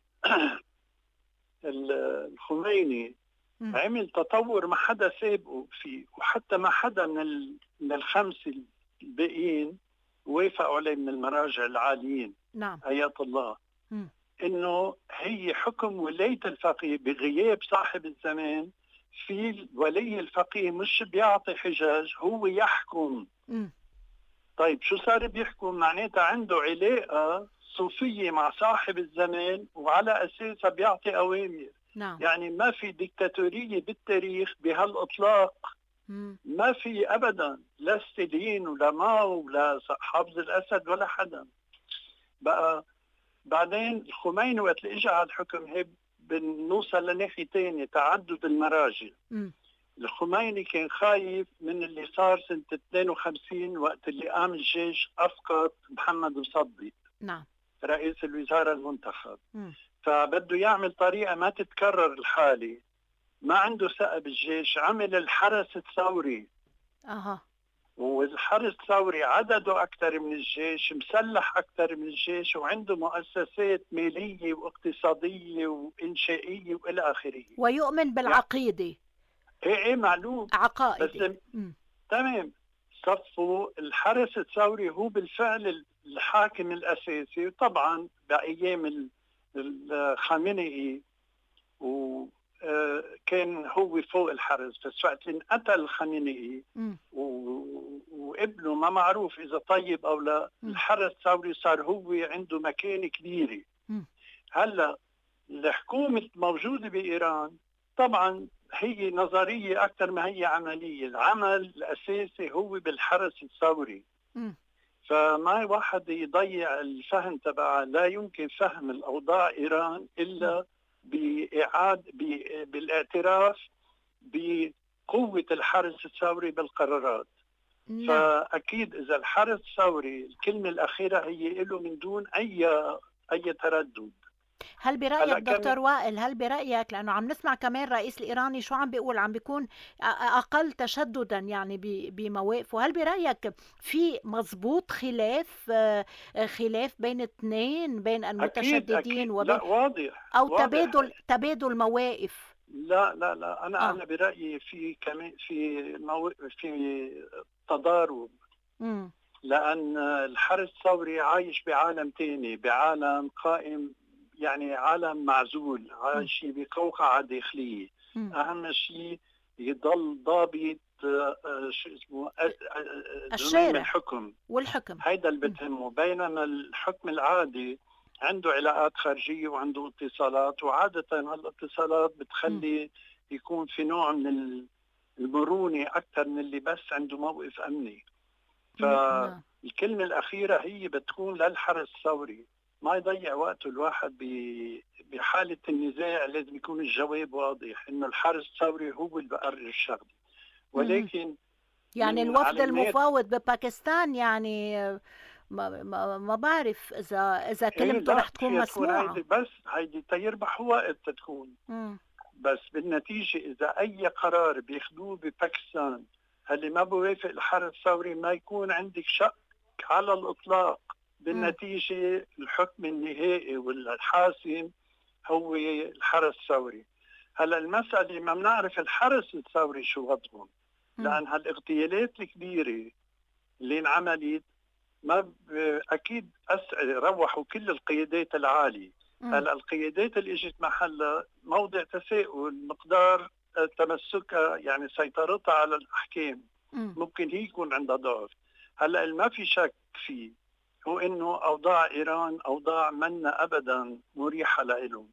الخميني م. عمل تطور ما حدا سابقه فيه، وحتى ما حدا من ال... من الخمسة الباقيين وافقوا عليه من المراجع العاليين. نعم. آيات الله. م. إنه هي حكم ولاية الفقيه بغياب صاحب الزمان. في ولي الفقيه مش بيعطي حجاج، هو يحكم. م. طيب شو صار بيحكم؟ معناتها عنده علاقة صوفية مع صاحب الزمان، وعلى أساسها بيعطي أوامر. نعم. يعني ما في ديكتاتورية بالتاريخ بهالإطلاق مم. ما في ابدا لا ستالين ولا ماو ولا حافظ الاسد ولا حدا. بقى بعدين الخميني وقت اللي اجى على الحكم هيك بنوصل لناحيه ثانيه تعدد المراجع. مم. الخميني كان خايف من اللي صار سنه اثنين وخمسين وقت اللي قام الجيش اسقط محمد مصدق نعم. رئيس الوزاره المنتخب. مم. فبده يعمل طريقه ما تتكرر الحاله. ما عنده ثقه بالجيش، عمل الحرس الثوري. اها. والحرس الثوري عدده أكثر من الجيش، مسلح أكثر من الجيش، وعنده مؤسسات مالية واقتصادية وإنشائية وإلى آخره. ويؤمن بالعقيدة. إيه إيه معلوم. عقائدي. بس تمام. صفوا الحرس الثوري هو بالفعل الحاكم الأساسي، وطبعا بأيام الخامنئي وكان هو فوق الحرس. بس وقت انقتل الخامنئي وابنه ما معروف إذا طيب أو لا، م. الحرس الثوري صار هو عنده مكانة كبيرة. م. هلأ الحكومة موجودة بإيران طبعا هي نظرية أكثر ما هي عملية. العمل الأساسي هو بالحرس الثوري. م. فما واحد يضيع الفهم تبعه. لا يمكن فهم الأوضاع إيران إلا بإعادة بالاعتراف بقوة الحرس الثوري بالقرارات. لا. فأكيد إذا الحرس الثوري الكلمة الأخيرة هي له من دون أي أي تردد. هل برأيك دكتور وائل، هل برأيك، لأنه عم نسمع كمان الرئيس الإيراني شو عم بيقول، عم بيكون أقل تشددا يعني بمواقفه، هل برأيك في مضبوط خلاف خلاف بين اثنين، بين المتشددين وبين لا واضح أو واضح. تبادل تبادل مواقف؟ لا لا لا أنا آه. أنا برأيي في كمان في مو... في تضارب. م. لأن الحرس الثوري عايش بعالم تاني، بعالم قائم، يعني عالم معزول، عايش بقوقعة داخلية. م. أهم شيء يضل ضابط شو اسمه الشارع الحكم والحكم، هيدا اللي بتهمه. بينما الحكم العادي عنده علاقات خارجية وعنده اتصالات، وعادة هالاتصالات بتخلي يكون في نوع من المرونة أكثر من اللي بس عنده موقف أمني. فالكلمة الأخيرة هي بتكون للحرس الثوري. ما يضيع وقته الواحد بحالة النزاع، لازم يكون الجواب واضح إنه الحرس الثوري هو اللي بقرر الشغل. ولكن يعني الوفد المفاوض بباكستان يعني ما ما, ما بعرف اذا اذا كلمته رح تكون مسموعه. هيدي بس هيدي تيربح وقت تكون. مم. بس بالنتيجه اذا اي قرار بياخذوه بباكستان اللي ما بوافق الحرس الثوري، ما يكون عندك شك على الاطلاق. بالنتيجه مم. الحكم النهائي والحاسم هو الحرس الثوري. هلا المساله ما بنعرف الحرس الثوري شو وضعهم، لان هالاغتيالات الكبيره اللي انعملت ما اكيد اسعد روحوا كل القيادات العاليه. هلا القيادات اللي اجت محلها موضع تساؤل مقدار تمسكها، يعني سيطرتها على الاحكام. م. ممكن هي يكون عندها ضعف. هلا ما في شك فيه هو انه اوضاع ايران اوضاع منا ابدا مريحه لهم.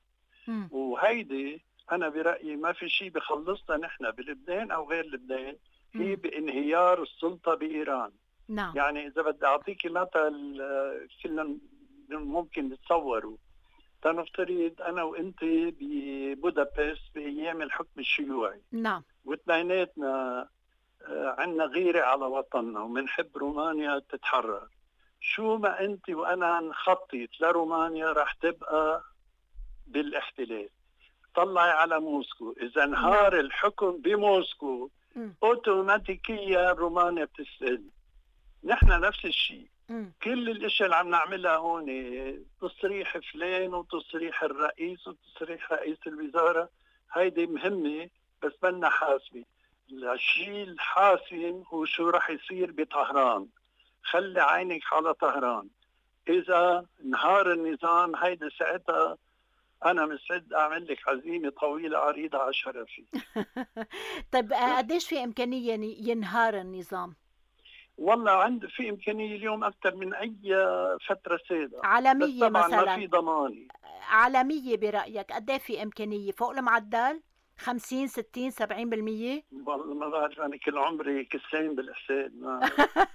وهيدي انا برايي ما في شيء بخلصنا نحن بلبنان او غير لبنان، هي بانهيار السلطه بايران. نعم. يعني إذا بدي أعطيكي مثل كلنا ممكن نتصوره. تنفترض أنا وأنت ببودابست بأيام الحكم الشيوعي. نعم. واثنيناتنا عندنا غيرة على وطننا ومنحب رومانيا تتحرر. شو ما أنت وأنا نخطط لرومانيا رح تبقى بالاحتلال. طلعي على موسكو، إذا انهار نعم. الحكم بموسكو أوتوماتيكيا رومانيا بتستقل. نحن نفس الشيء. م. كل الاشياء اللي عم نعملها هون تصريح فلان وتصريح الرئيس وتصريح رئيس الوزارة، هيدي مهمة بس بدنا حاسمة. الشيء الحاسم هو شو رح يصير بطهران. خلي عينك على طهران. إذا انهار النظام هيدا ساعتها أنا مستعد أعمل لك عزيمة طويلة عريضة على شرفي. طيب قديش في إمكانية ينهار النظام؟ والله عند في إمكانية اليوم أكثر من أي فترة سابقة. عالمية طبعا مثلا. ما في ضمان. عالمية برأيك قد ايه في إمكانية؟ فوق المعدل؟ خمسين ستين سبعين بالمية؟ والله ما بعرف، أنا كل عمري كسلان بالحساب. ما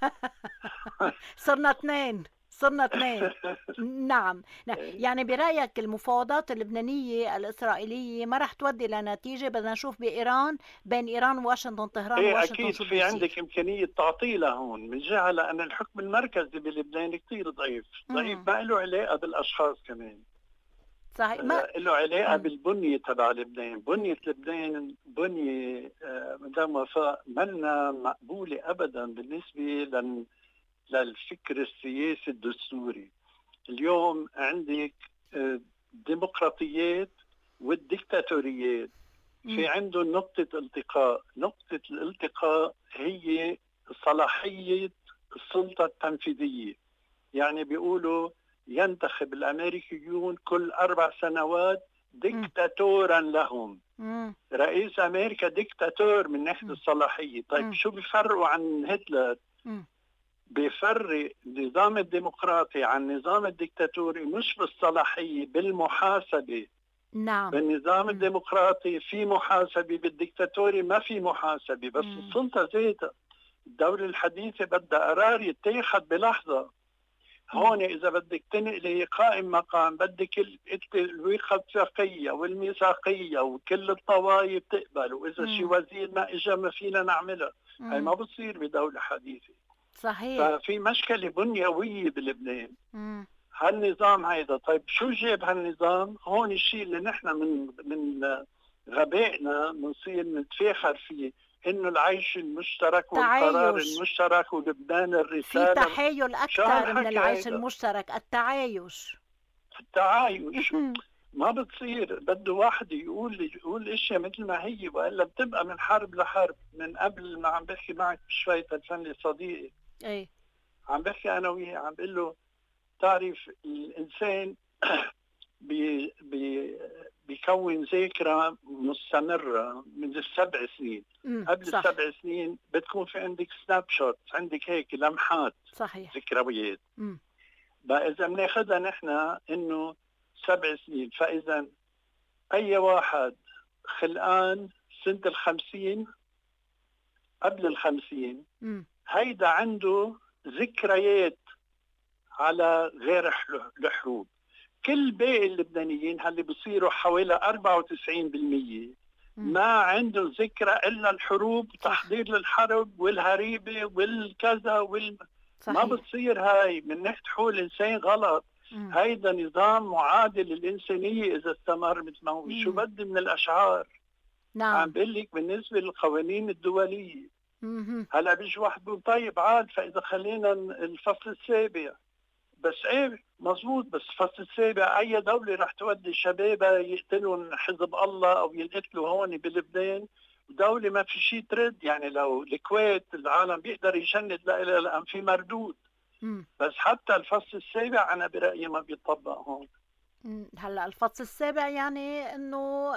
صرنا اثنين صرنا اثنين نعم. يعني برأيك المفاوضات اللبنانية الإسرائيلية ما رح تودي لنتيجة؟ بدنا نشوف بإيران، بين إيران وواشنطن طهران إيه وواشنطن أكيد شو في بيصير. عندك إمكانية تعطيلها هون من جهة، لأن الحكم المركزي بلبنان كتير ضعيف ضعيف مم. ما له علاقة بالأشخاص كمان، صحيح. ما آه، له علاقة مم. بالبنية تبع لبنان. بنية لبنان بنية آه، مدام وفاء منا مقبولة أبدا بالنسبة لل للفكر السياسي الدستوري. اليوم عندك آه، ديمقراطيات والديكتاتوريات، في مم. عنده نقطة التقاء. نقطة الالتقاء هي صلاحية السلطة التنفيذية. يعني بيقولوا ينتخب الأمريكيون كل أربع سنوات ديكتاتورا لهم. مم. رئيس أمريكا ديكتاتور من ناحية مم. الصلاحية. طيب مم. شو بيفرقوا عن هتلر؟ مم. بيفرق النظام الديمقراطي عن النظام الديكتاتوري مش بالصلاحية، بالمحاسبة. نعم. بالنظام مم. الديمقراطي في محاسبة، بالديكتاتوري ما في محاسبة. بس مم. السلطة ذاتها الدولة الحديثة بدها قرار يتاخد بلحظة. هون إذا بدك تنقلي قائم مقام بدك الوثائقية والميثاقية وكل الطوائف تقبل، وإذا مم. شي وزير ما إجا ما فينا نعملها. هاي ما مم. بتصير بدولة حديثة. صحيح. ففي مشكلة بنيوية بلبنان مم. هالنظام هيدا. طيب شو جاب هالنظام؟ هون الشيء اللي نحن من من غبائنا بنصير نتفاخر فيه، انه العيش المشترك والقرار تعايش. المشترك ولبنان في الرسالة. تحايل شو أكثر من هالحكي العيش هيدا؟ المشترك، التعايش. التعايش ما بتصير. بده واحد يقول يقول اشياء مثل ما هي، والا بتبقى من حرب لحرب. من قبل ما عم بحكي معك بشوي تلفن صديقي، ايه عم بحكي انا وياه، عم بقول له تعرف الانسان بي بي بيكون ذاكرة مستمرة من السبع سنين. مم. قبل صح. السبع سنين بتكون في عندك سناب شوت، عندك هيك لمحات صحيح. ذكريات. مم. بقى إذا بناخذها نحن إنه سبع سنين، فإذا أي واحد خلقان سنة الخمسين قبل الخمسين مم. هيدا عنده ذكريات على غير الحروب. كل باقي اللبنانيين اللي بصيروا حوالي أربعة وتسعين بالمية ما عنده ذكرى إلا الحروب، تحضير للحرب والهريبة والكذا وال... ما بتصير. هاي من ناحية حقوق الإنسان غلط. مم. هيدا نظام معادل للإنسانية إذا استمر مثل ما هو. مم. شو بدي من الأشعار؟ نعم. عم بقول لك بالنسبة للقوانين الدولية. مم. هلا بيجي واحد بيقول طيب عاد فإذا خلينا الفصل السابع، بس ايه مزبوط، بس الفصل السابع اي دولة رح تودي شبابها يقتلون حزب الله او ينقتلوا هون بلبنان؟ دولة ما في شيء ترد. يعني لو الكويت العالم بيقدر يجند لها لان في مردود. مم. بس حتى الفصل السابع انا برأيي ما بيطبق هون. هلا الفصل السابع يعني انه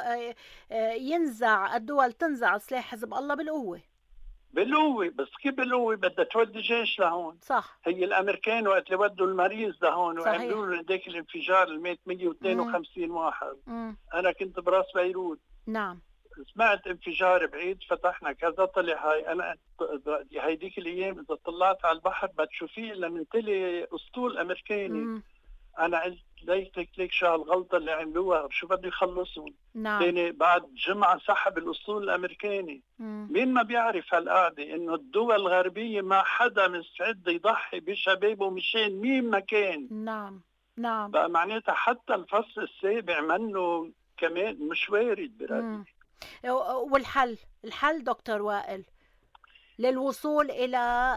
ينزع الدول، تنزع سلاح حزب الله بالقوة. بالقوة. بس كيف بالقوة؟ بدها تودي جيش لهون. صح. هي الامريكان وقت اللي ودوا المريض لهون وعملوا له هداك الانفجار اللي مات مية واثنين وخمسين واحد. مم. انا كنت براس بيروت. نعم. سمعت انفجار بعيد، فتحنا كذا طلع. هاي انا هيديك الايام اذا طلعت على البحر بتشوفيه الا منتلي اسطول امريكاني. مم. انا قلت ليك ليك شو هالغلطه اللي عملوها، شو بده يخلصون. نعم. ثاني بعد جمعه سحب الاسطول الامريكاني. مم. مين ما بيعرف هالقعده انه الدول الغربيه ما حدا مستعد يضحي بشبابه مشان مين ما كان. نعم. نعم. بقى معناتها حتى الفصل السابع منه كمان مش وارد برأيي. والحل الحل دكتور وائل للوصول إلى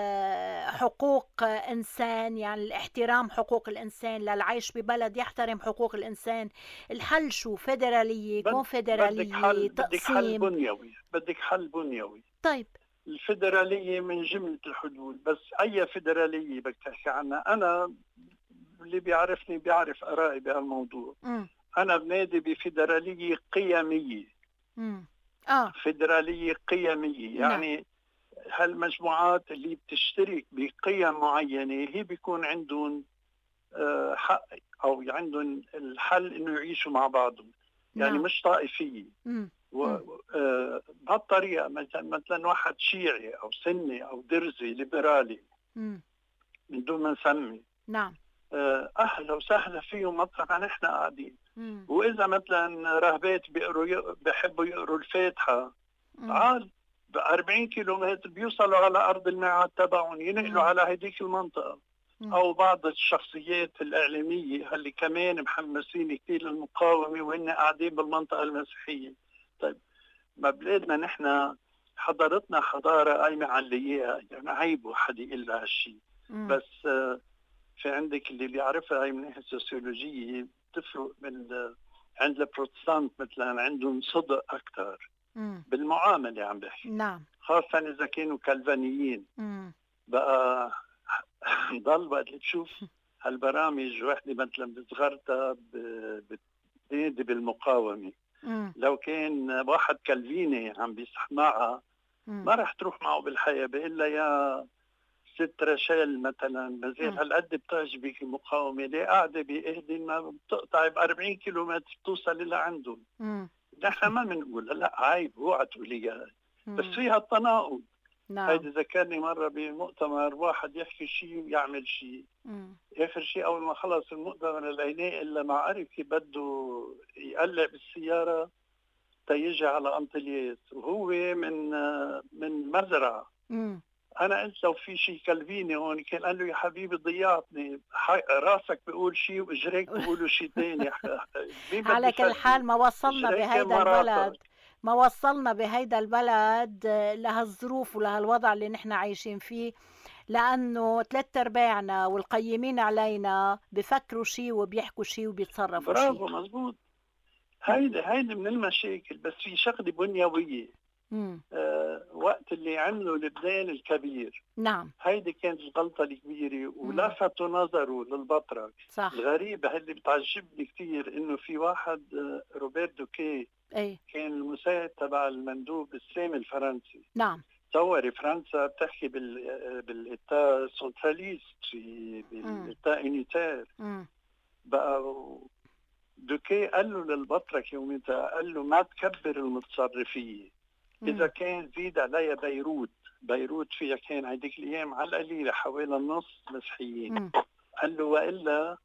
حقوق إنسان، يعني الاحترام حقوق الإنسان، للعيش ببلد يحترم حقوق الإنسان، الحل شو؟ فيدرالية، كونفدرالية، بدك حل تقسيم؟ بدك حل بنيوي. بدك حل بنيوي. طيب الفيدرالية من جملة الحلول، بس أي فيدرالية بدك تحكي عنها؟ أنا اللي بيعرفني بيعرف آرائي بهالموضوع. م. أنا بنادي بفيدرالية قيمية. م. آه. فيدرالية قيمية يعني هالمجموعات اللي بتشترك بقيم معينة هي بيكون عندهم حق أو عندهم الحل إنه يعيشوا مع بعضهم. يعني نعم. مش طائفية. م. بهالطريقة مثلا مثلا واحد شيعي أو سني أو درزي ليبرالي مم. من دون ما نسمي، نعم. آه، أهلا وسهلا فيهم مطرح ما نحن قاعدين. مم. وإذا مثلا راهبات بيقروا بيحبوا يقروا الفاتحة، تعال ب أربعين كيلومتر بيوصلوا على أرض الميعاد تبعهم، ينقلوا مم. على هذيك المنطقة. مم. أو بعض الشخصيات الإعلامية اللي كمان محمسين كثير للمقاومة وهن قاعدين بالمنطقة المسيحية. طيب ما بلادنا نحن حضارتنا حضارة قايمة على اللي إياها، يعني عيب واحد يقول لها هالشيء. بس آه في عندك اللي بيعرفها هاي من الناحية السوسيولوجية بتفرق من عند البروتستانت مثلا عندهم صدق أكثر بالمعاملة، عم بحكي. نعم. خاصة إذا كانوا كالفانيين. مم. بقى ضل وقت اللي تشوف هالبرامج وحدة مثلا بصغرتها بتنادي بالمقاومة. مم. لو كان واحد كالفيني عم بيسمعها ما راح تروح معه بالحياة، بيقول لها يا ست رشال مثلا مازال هالقد بتعجبك المقاومة، ليه قاعدة بإهدي ما بتقطع ب أربعين كيلومتر توصل لعندهم. نحن ما بنقول لا عيب اوعى تقولي، بس فيها التناقض. نعم. هيدي ذكرني مرة بمؤتمر واحد يحكي شيء ويعمل شيء. آخر شيء أول ما خلص المؤتمر العينيه إلا ما عرف بده يقلع بالسيارة تيجي على أنطلياس وهو من من مزرعة. مم. أنا قلت لو في شيء كالفيني هون كان قال له يا حبيبي ضيعتني، راسك بيقول شيء وإجريك بيقولوا شيء ثاني. على كل حال ما وصلنا بهيدا البلد، ما وصلنا بهيدا البلد لهالظروف ولهالوضع اللي نحن عايشين فيه، لأنه ثلاث أرباعنا والقيمين علينا بفكروا شيء وبيحكوا شيء وبيتصرفوا شيء. برافو مزبوط. هيدي هيدي من المشاكل. بس في شغلة بنيوية. آه وقت اللي عملوا لبنان الكبير، نعم، هيدي كانت الغلطة الكبيرة ولفتوا نظره للبطرك. صح. الغريبة اللي بتعجبني كتير إنه في واحد آه روبرت دوكي، أي. كان المساعد تبع المندوب السامي الفرنسي. نعم. تصوري فرنسا بتحكي بال بالإتا سنتراليست في بالإتا يونيتير. بقى دوكي قال له للبطرك يوميتها، قال له ما تكبر المتصرفية. إذا كان زيد عليها بيروت، بيروت فيها كان هذيك الأيام على القليلة حوالي النص مسيحيين. قال له وإلا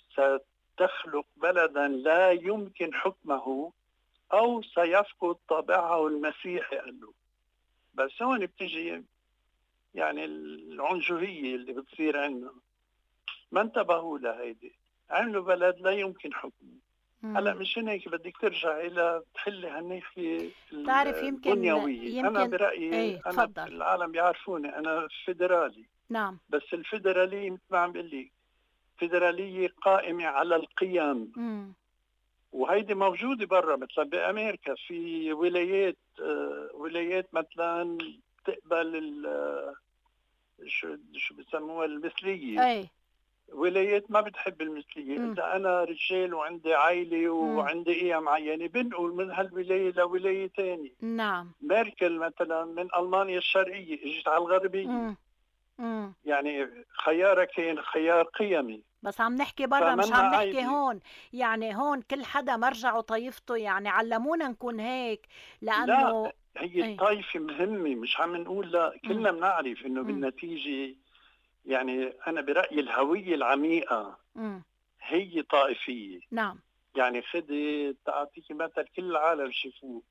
ستخلق بلدا لا يمكن حكمه أو سيفقد طابعه المسيحي. قال له بس هون بتجي يعني العنجهية اللي بتصير عندنا، ما انتبهوا لهيدي، عملوا بلد لا يمكن حكمه. هلا مشان هيك بدك ترجع الى تحلي هالناحيه تعرف يمكن البنيويه. يمكن انا برايي ايه انا تفضل. العالم بيعرفوني انا فيدرالي. نعم. بس الفيدراليه مثل ما عم بقول لك فيدراليه قائمه على القيم. مم. وهيدي موجوده برا، مثلا بامريكا في ولايات آه ولايات مثلا بتقبل شو شو بسموها المثليه. اي. ولايات ما بتحب المثلية. م. إذا أنا رجال وعندي عائلة وعندي إيه معينة بنقول من هالولاية لولاية تانية. نعم. ميركل مثلا من ألمانيا الشرقية اجت على الغربية. م. م. يعني خيارها كان خيار قيمي. بس عم نحكي برا مش عم نحكي عادي. هون يعني هون كل حدا مرجعه طائفته، يعني علمونا نكون هيك لأنه لا هي الطائفة مهمة، مش عم نقول لا، كلنا بنعرف إنه بالنتيجة يعني أنا برأيي الهوية العميقة م. هي طائفية. نعم. يعني خدي تعطيكي مثل كل العالم شافوه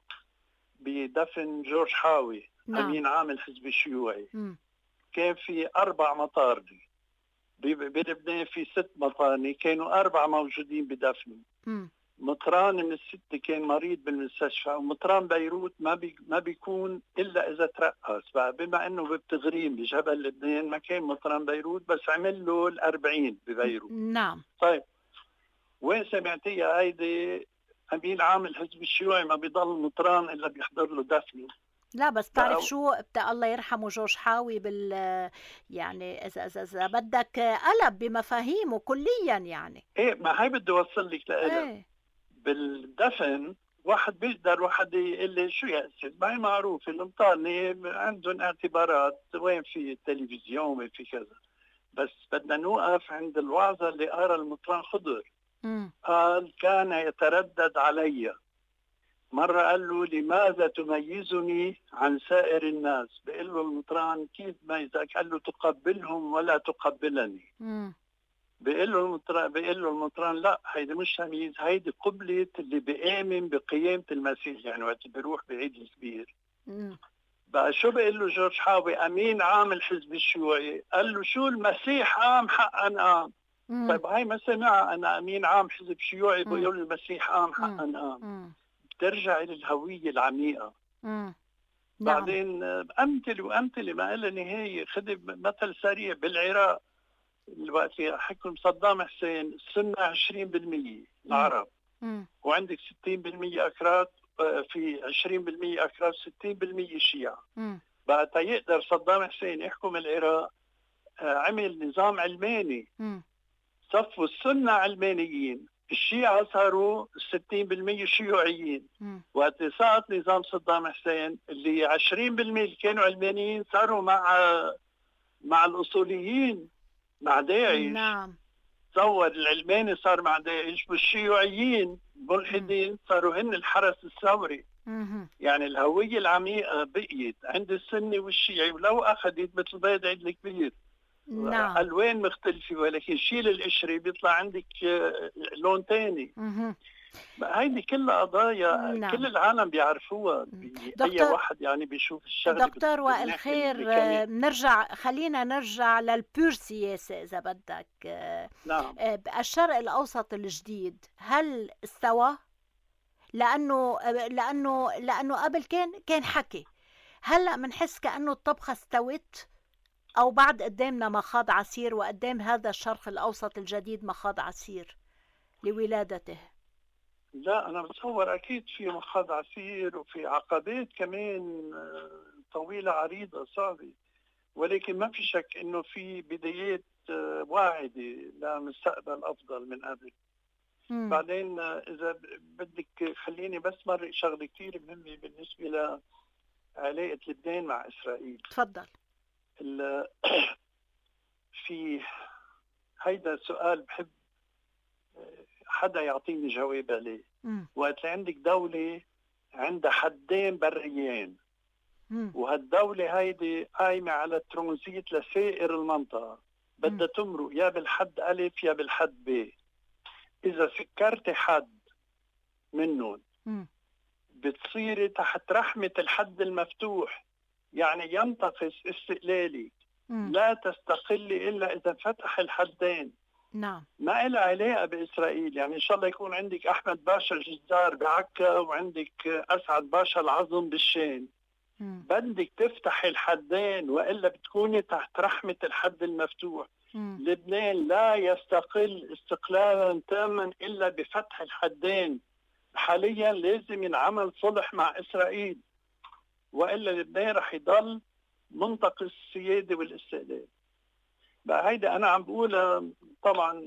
بدفن جورج حاوي. نعم. أمين عام الحزب الشيوعي. م. كان في أربع مطارني بلبنان، في ست مطارني كانوا أربع موجودين بدفنه. م. مطران من الستة كان مريض بالمستشفى، ومطران بيروت ما بي ما بيكون إلا إذا ترقص. بما إنه بتغريم بجبل لبنان ما كان مطران بيروت، بس عمل له الأربعين ببيروت. نعم. طيب وين سمعتيها هيدي؟ أمين عام الحزب الشيوعي ما بيضل مطران إلا بيحضر له دفنه. لا بس تعرف شو بتاع الله يرحمه جورج حاوي بال يعني إذا إذا إذا بدك قلب بمفاهيمه كليا يعني. إيه ما هي بدي أوصل لك لقلب. إيه. بالدفن واحد بيقدر واحد يقول لي شو يا أستاذ، ما هي معروف المطارنة عندهم اعتبارات، وين في التلفزيون وين في كذا. بس بدنا نوقف عند الوعظة اللي قارا المطران خضر. م. قال كان يتردد علي مرة قال له لماذا تميزني عن سائر الناس؟ بيقول له المطران كيف ميزك؟ قال له تقبلهم ولا تقبلني. مم. بيقول له المطران بيقول له المطران لا، هيدي مش تمييز، هيدي قبلة اللي بيآمن بقيامة المسيح، يعني وقت بيروح بعيد الكبير. مم. بقى شو بيقول له جورج حاوي امين عام الحزب الشيوعي؟ قال له شو المسيح قام حقا قام. مم. طيب هاي ما سمعها انا امين عام حزب شيوعي مم. بيقول المسيح قام حقا قام. مم. بترجع للهوية العميقة. مم. نعم. بعدين أمثلة وأمثلة ما لها نهاية. خذ مثل سريع بالعراق الوقت حكم صدام حسين، السنة عشرين بالمية العرب، مم. وعندك ستين بالمية أكراد، في عشرين بالمية أكراد، ستين بالمية شيعة. مم. بقى يقدر صدام حسين يحكم العراق، عمل نظام علماني، مم. صفوا السنة علمانيين، الشيعة صاروا ستين بالمية شيوعيين. مم. وقت سقط نظام صدام حسين اللي عشرين بالمية اللي كانوا علمانيين صاروا مع مع الأصوليين، مع داعش. نعم. تصور العلماني صار مع داعش، والشيوعيين ملحدين صاروا هن الحرس الثوري. مم. يعني الهوية العميقة بقيت عند السني والشيعي، ولو أخذت مثل بيض عيد الكبير نعم. ألوان مختلفة، ولكن شيل القشرة بيطلع عندك لون تاني. مم. هيدي كلها قضايا نعم. كل العالم بيعرفوها. أي واحد يعني بيشوف الشغله. دكتور وائل خير، نرجع خلينا نرجع للبور سياسة إذا بدك. نعم. الشرق الأوسط الجديد هل استوى؟ لأنه لأنه لأنه قبل كان كان حكي، هلأ منحس كأنه الطبخة استوت، أو بعد قدامنا مخاض عسير، وقدام هذا الشرق الأوسط الجديد مخاض عسير لولادته؟ لا، أنا بتصور أكيد في مخاض عسير وفي عقبات كمان طويلة عريضة صعبة، ولكن ما في شك إنه في بدايات واعدة لمستقبل أفضل من قبل. مم. بعدين إذا بدك خليني بس مرق شغلة كتير مهمة بالنسبة لعلاقة لبنان مع إسرائيل. تفضل. في هيدا سؤال بحب حدا يعطيني جواب عليه. وقت عندك دولة عندها حدين بريين، مم. وهالدولة هيدي قايمة على الترانزيت لسائر المنطقة، بدها تمرق يا بالحد ألف يا بالحد ب. إذا سكرت حد منهم بتصيري تحت رحمة الحد المفتوح، يعني ينتقص استقلالي. مم. لا تستقلي إلا إذا فتح الحدين. نعم. ما إلها علاقة بإسرائيل. يعني إن شاء الله يكون عندك أحمد باشا الجزار بعكا وعندك أسعد باشا العظم بالشين، مم. بدك تفتح الحدين وإلا بتكوني تحت رحمة الحد المفتوح. مم. لبنان لا يستقل استقلالا تاما إلا بفتح الحدين. حاليا لازم ينعمل صلح مع إسرائيل، وإلا لبنان رح يضل منطقة السيادة والاستقلال. بقى هيدا أنا عم بقولها طبعا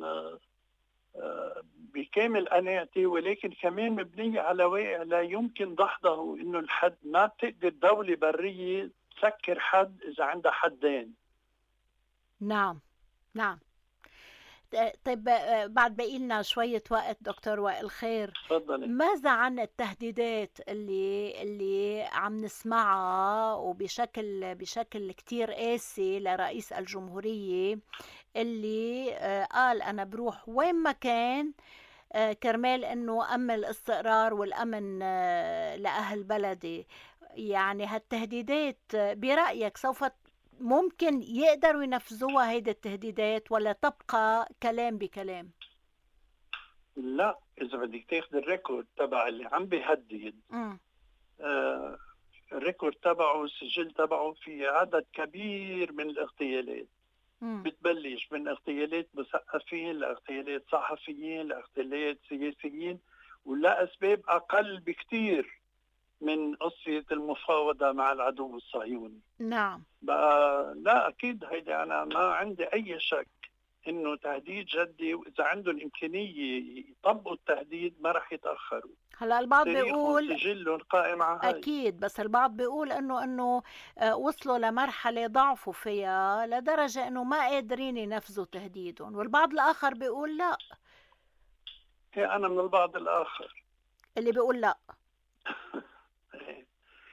بكامل قناعتي، ولكن كمان مبنية على واقع لا يمكن دحضه، إنه الحد ما بتقدر دولة برية تسكر حد إذا عندها حدين. نعم نعم. طيب بعد باقي لنا شوية وقت دكتور وائل خير، تفضلي. ماذا عن التهديدات اللي اللي عم نسمعها وبشكل بشكل كتير قاسي لرئيس الجمهورية، اللي قال أنا بروح وين ما كان كرمال إنه أمن الاستقرار والأمن لأهل بلدي؟ يعني هالتهديدات برأيك سوف ممكن يقدروا ينفذوها هيدا التهديدات، ولا تبقى كلام بكلام؟ لا، إذا بدك تاخذ الريكورد تبع اللي عم بيهدد، آه الريكورد تبعه السجل تبعه في عدد كبير من الاغتيالات. مم. بتبلش من اغتيالات مثقفين لاغتيالات صحفيين لاغتيالات سياسيين، ولا أسباب أقل بكتير من قصة المفاوضة مع العدو الصهيوني. نعم. بقى لا أكيد هيدا أنا ما عندي أي شك إنه تهديد جدي، وإذا عندهم إمكانية يطبقوا التهديد ما رح يتأخروا. هلا البعض بيقول سجلهم قائم على هاي. أكيد، بس البعض بيقول إنه إنه وصلوا لمرحلة ضعفوا فيها لدرجة إنه ما قادرين ينفذوا تهديدهم، والبعض الآخر بيقول لا. هي أنا من البعض الآخر اللي بيقول لا.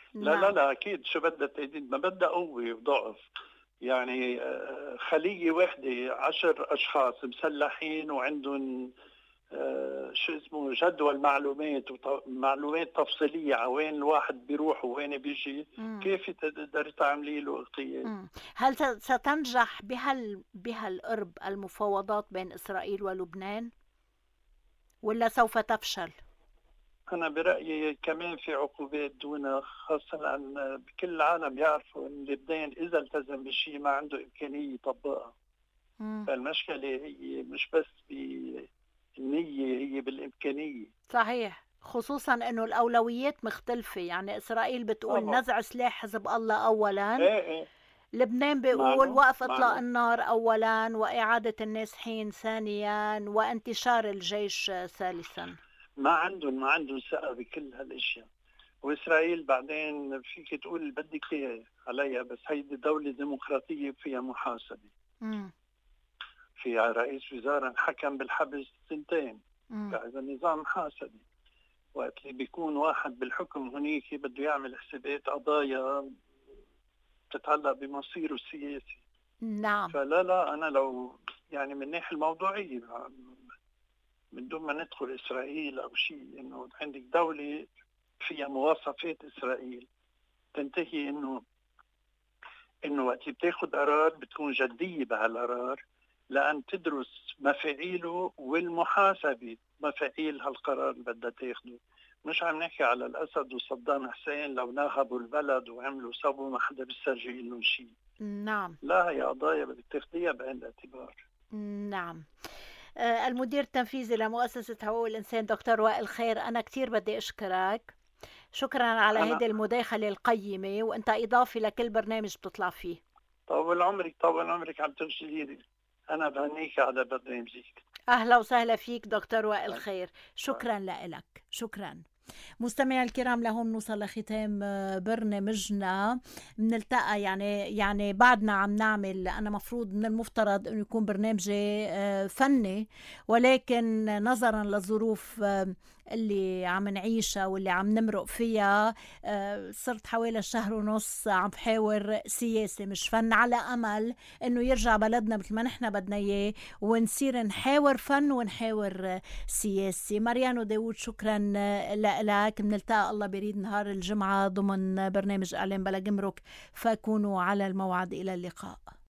لا لا لا أكيد. شو بدها تهديد؟ ما بدها قوة وضعف. يعني آه، خلية واحدة عشر أشخاص مسلحين وعندهم آه، شو اسمه جدول معلومات ومعلومات تفصيلية على وين الواحد بيروح ووين بيجي. مم. كيف تقدر تعملي له اغتيال؟ مم. هل ت- ستنجح بهال بهالقرب المفاوضات بين إسرائيل ولبنان ولا سوف تفشل؟ أنا برأيي كمان في عقوبات دون، خاصة لأن بكل العالم يعرفوا أن لبنان إذا التزم بشيء ما عنده إمكانية يطبقها. مم. فالمشكلة هي مش بس بالنية، هي بالإمكانية. صحيح، خصوصا انه الاولويات مختلفة. يعني اسرائيل بتقول طبعا. نزع سلاح حزب الله اولا، ايه ايه لبنان بيقول معنى وقف اطلاق معنى النار اولا واعادة النازحين ثانيا وانتشار الجيش ثالثا. ما عندهم ما عندهم ثقة بكل هالاشياء. واسرائيل بعدين فيك تقول اللي بدك اياه عليها، بس هيدي دولة ديمقراطية فيها محاسبة. مم. فيها رئيس وزراء انحكم بالحبس سنتين، مم. فإذا نظام محاسبي. وقت اللي بيكون واحد بالحكم هنيك بده يعمل حسابات قضايا تتعلق بمصيره السياسي. نعم. فلا لا أنا لو يعني من الناحية الموضوعية من دون ما ندخل إسرائيل أو شيء، إنه عندك دولة فيها مواصفات إسرائيل تنتهي إنه إنه وقت بتاخد قرار بتكون جدية بهالقرار، لأن تدرس مفاعيله والمحاسبة مفاعيل هالقرار اللي بدها تاخده. مش عم نحكي على الأسد وصدام حسين لو ناهبوا البلد وعملوا سووا ما حدا بيسترجي لهم شيء. نعم. لا، هي قضايا بدك تاخديها بعين الاعتبار. نعم. آه، المدير التنفيذي لمؤسسة حقوق الإنسان دكتور وائل خير، أنا كتير بدي أشكرك. شكرا على أنا هذه المداخلة القيمة، وأنت إضافي لكل برنامج بتطلع فيه. طول عمرك طول عمرك عم تغشليني. أنا بهنيك على برنامجك. أهلا وسهلا فيك دكتور وائل خير. شكرا لك. شكرا. مستمعي الكرام، لهون نوصل لختام برنامجنا. بنلتقى يعني يعني بعدنا عم نعمل، أنا مفروض من المفترض أنه يكون برنامجي فني، ولكن نظرا للظروف اللي عم نعيشها واللي عم نمرق فيها صرت حوالي شهر ونص عم بحاور سياسي مش فن، على أمل أنه يرجع بلدنا مثل ما نحن بدنا إياه ونصير نحاور فن ونحاور سياسي. ماريانو داوود، شكرا لك. بنلتقى الله بريد نهار الجمعة ضمن برنامج إعلام بلا جمرك، فكونوا على الموعد. إلى اللقاء.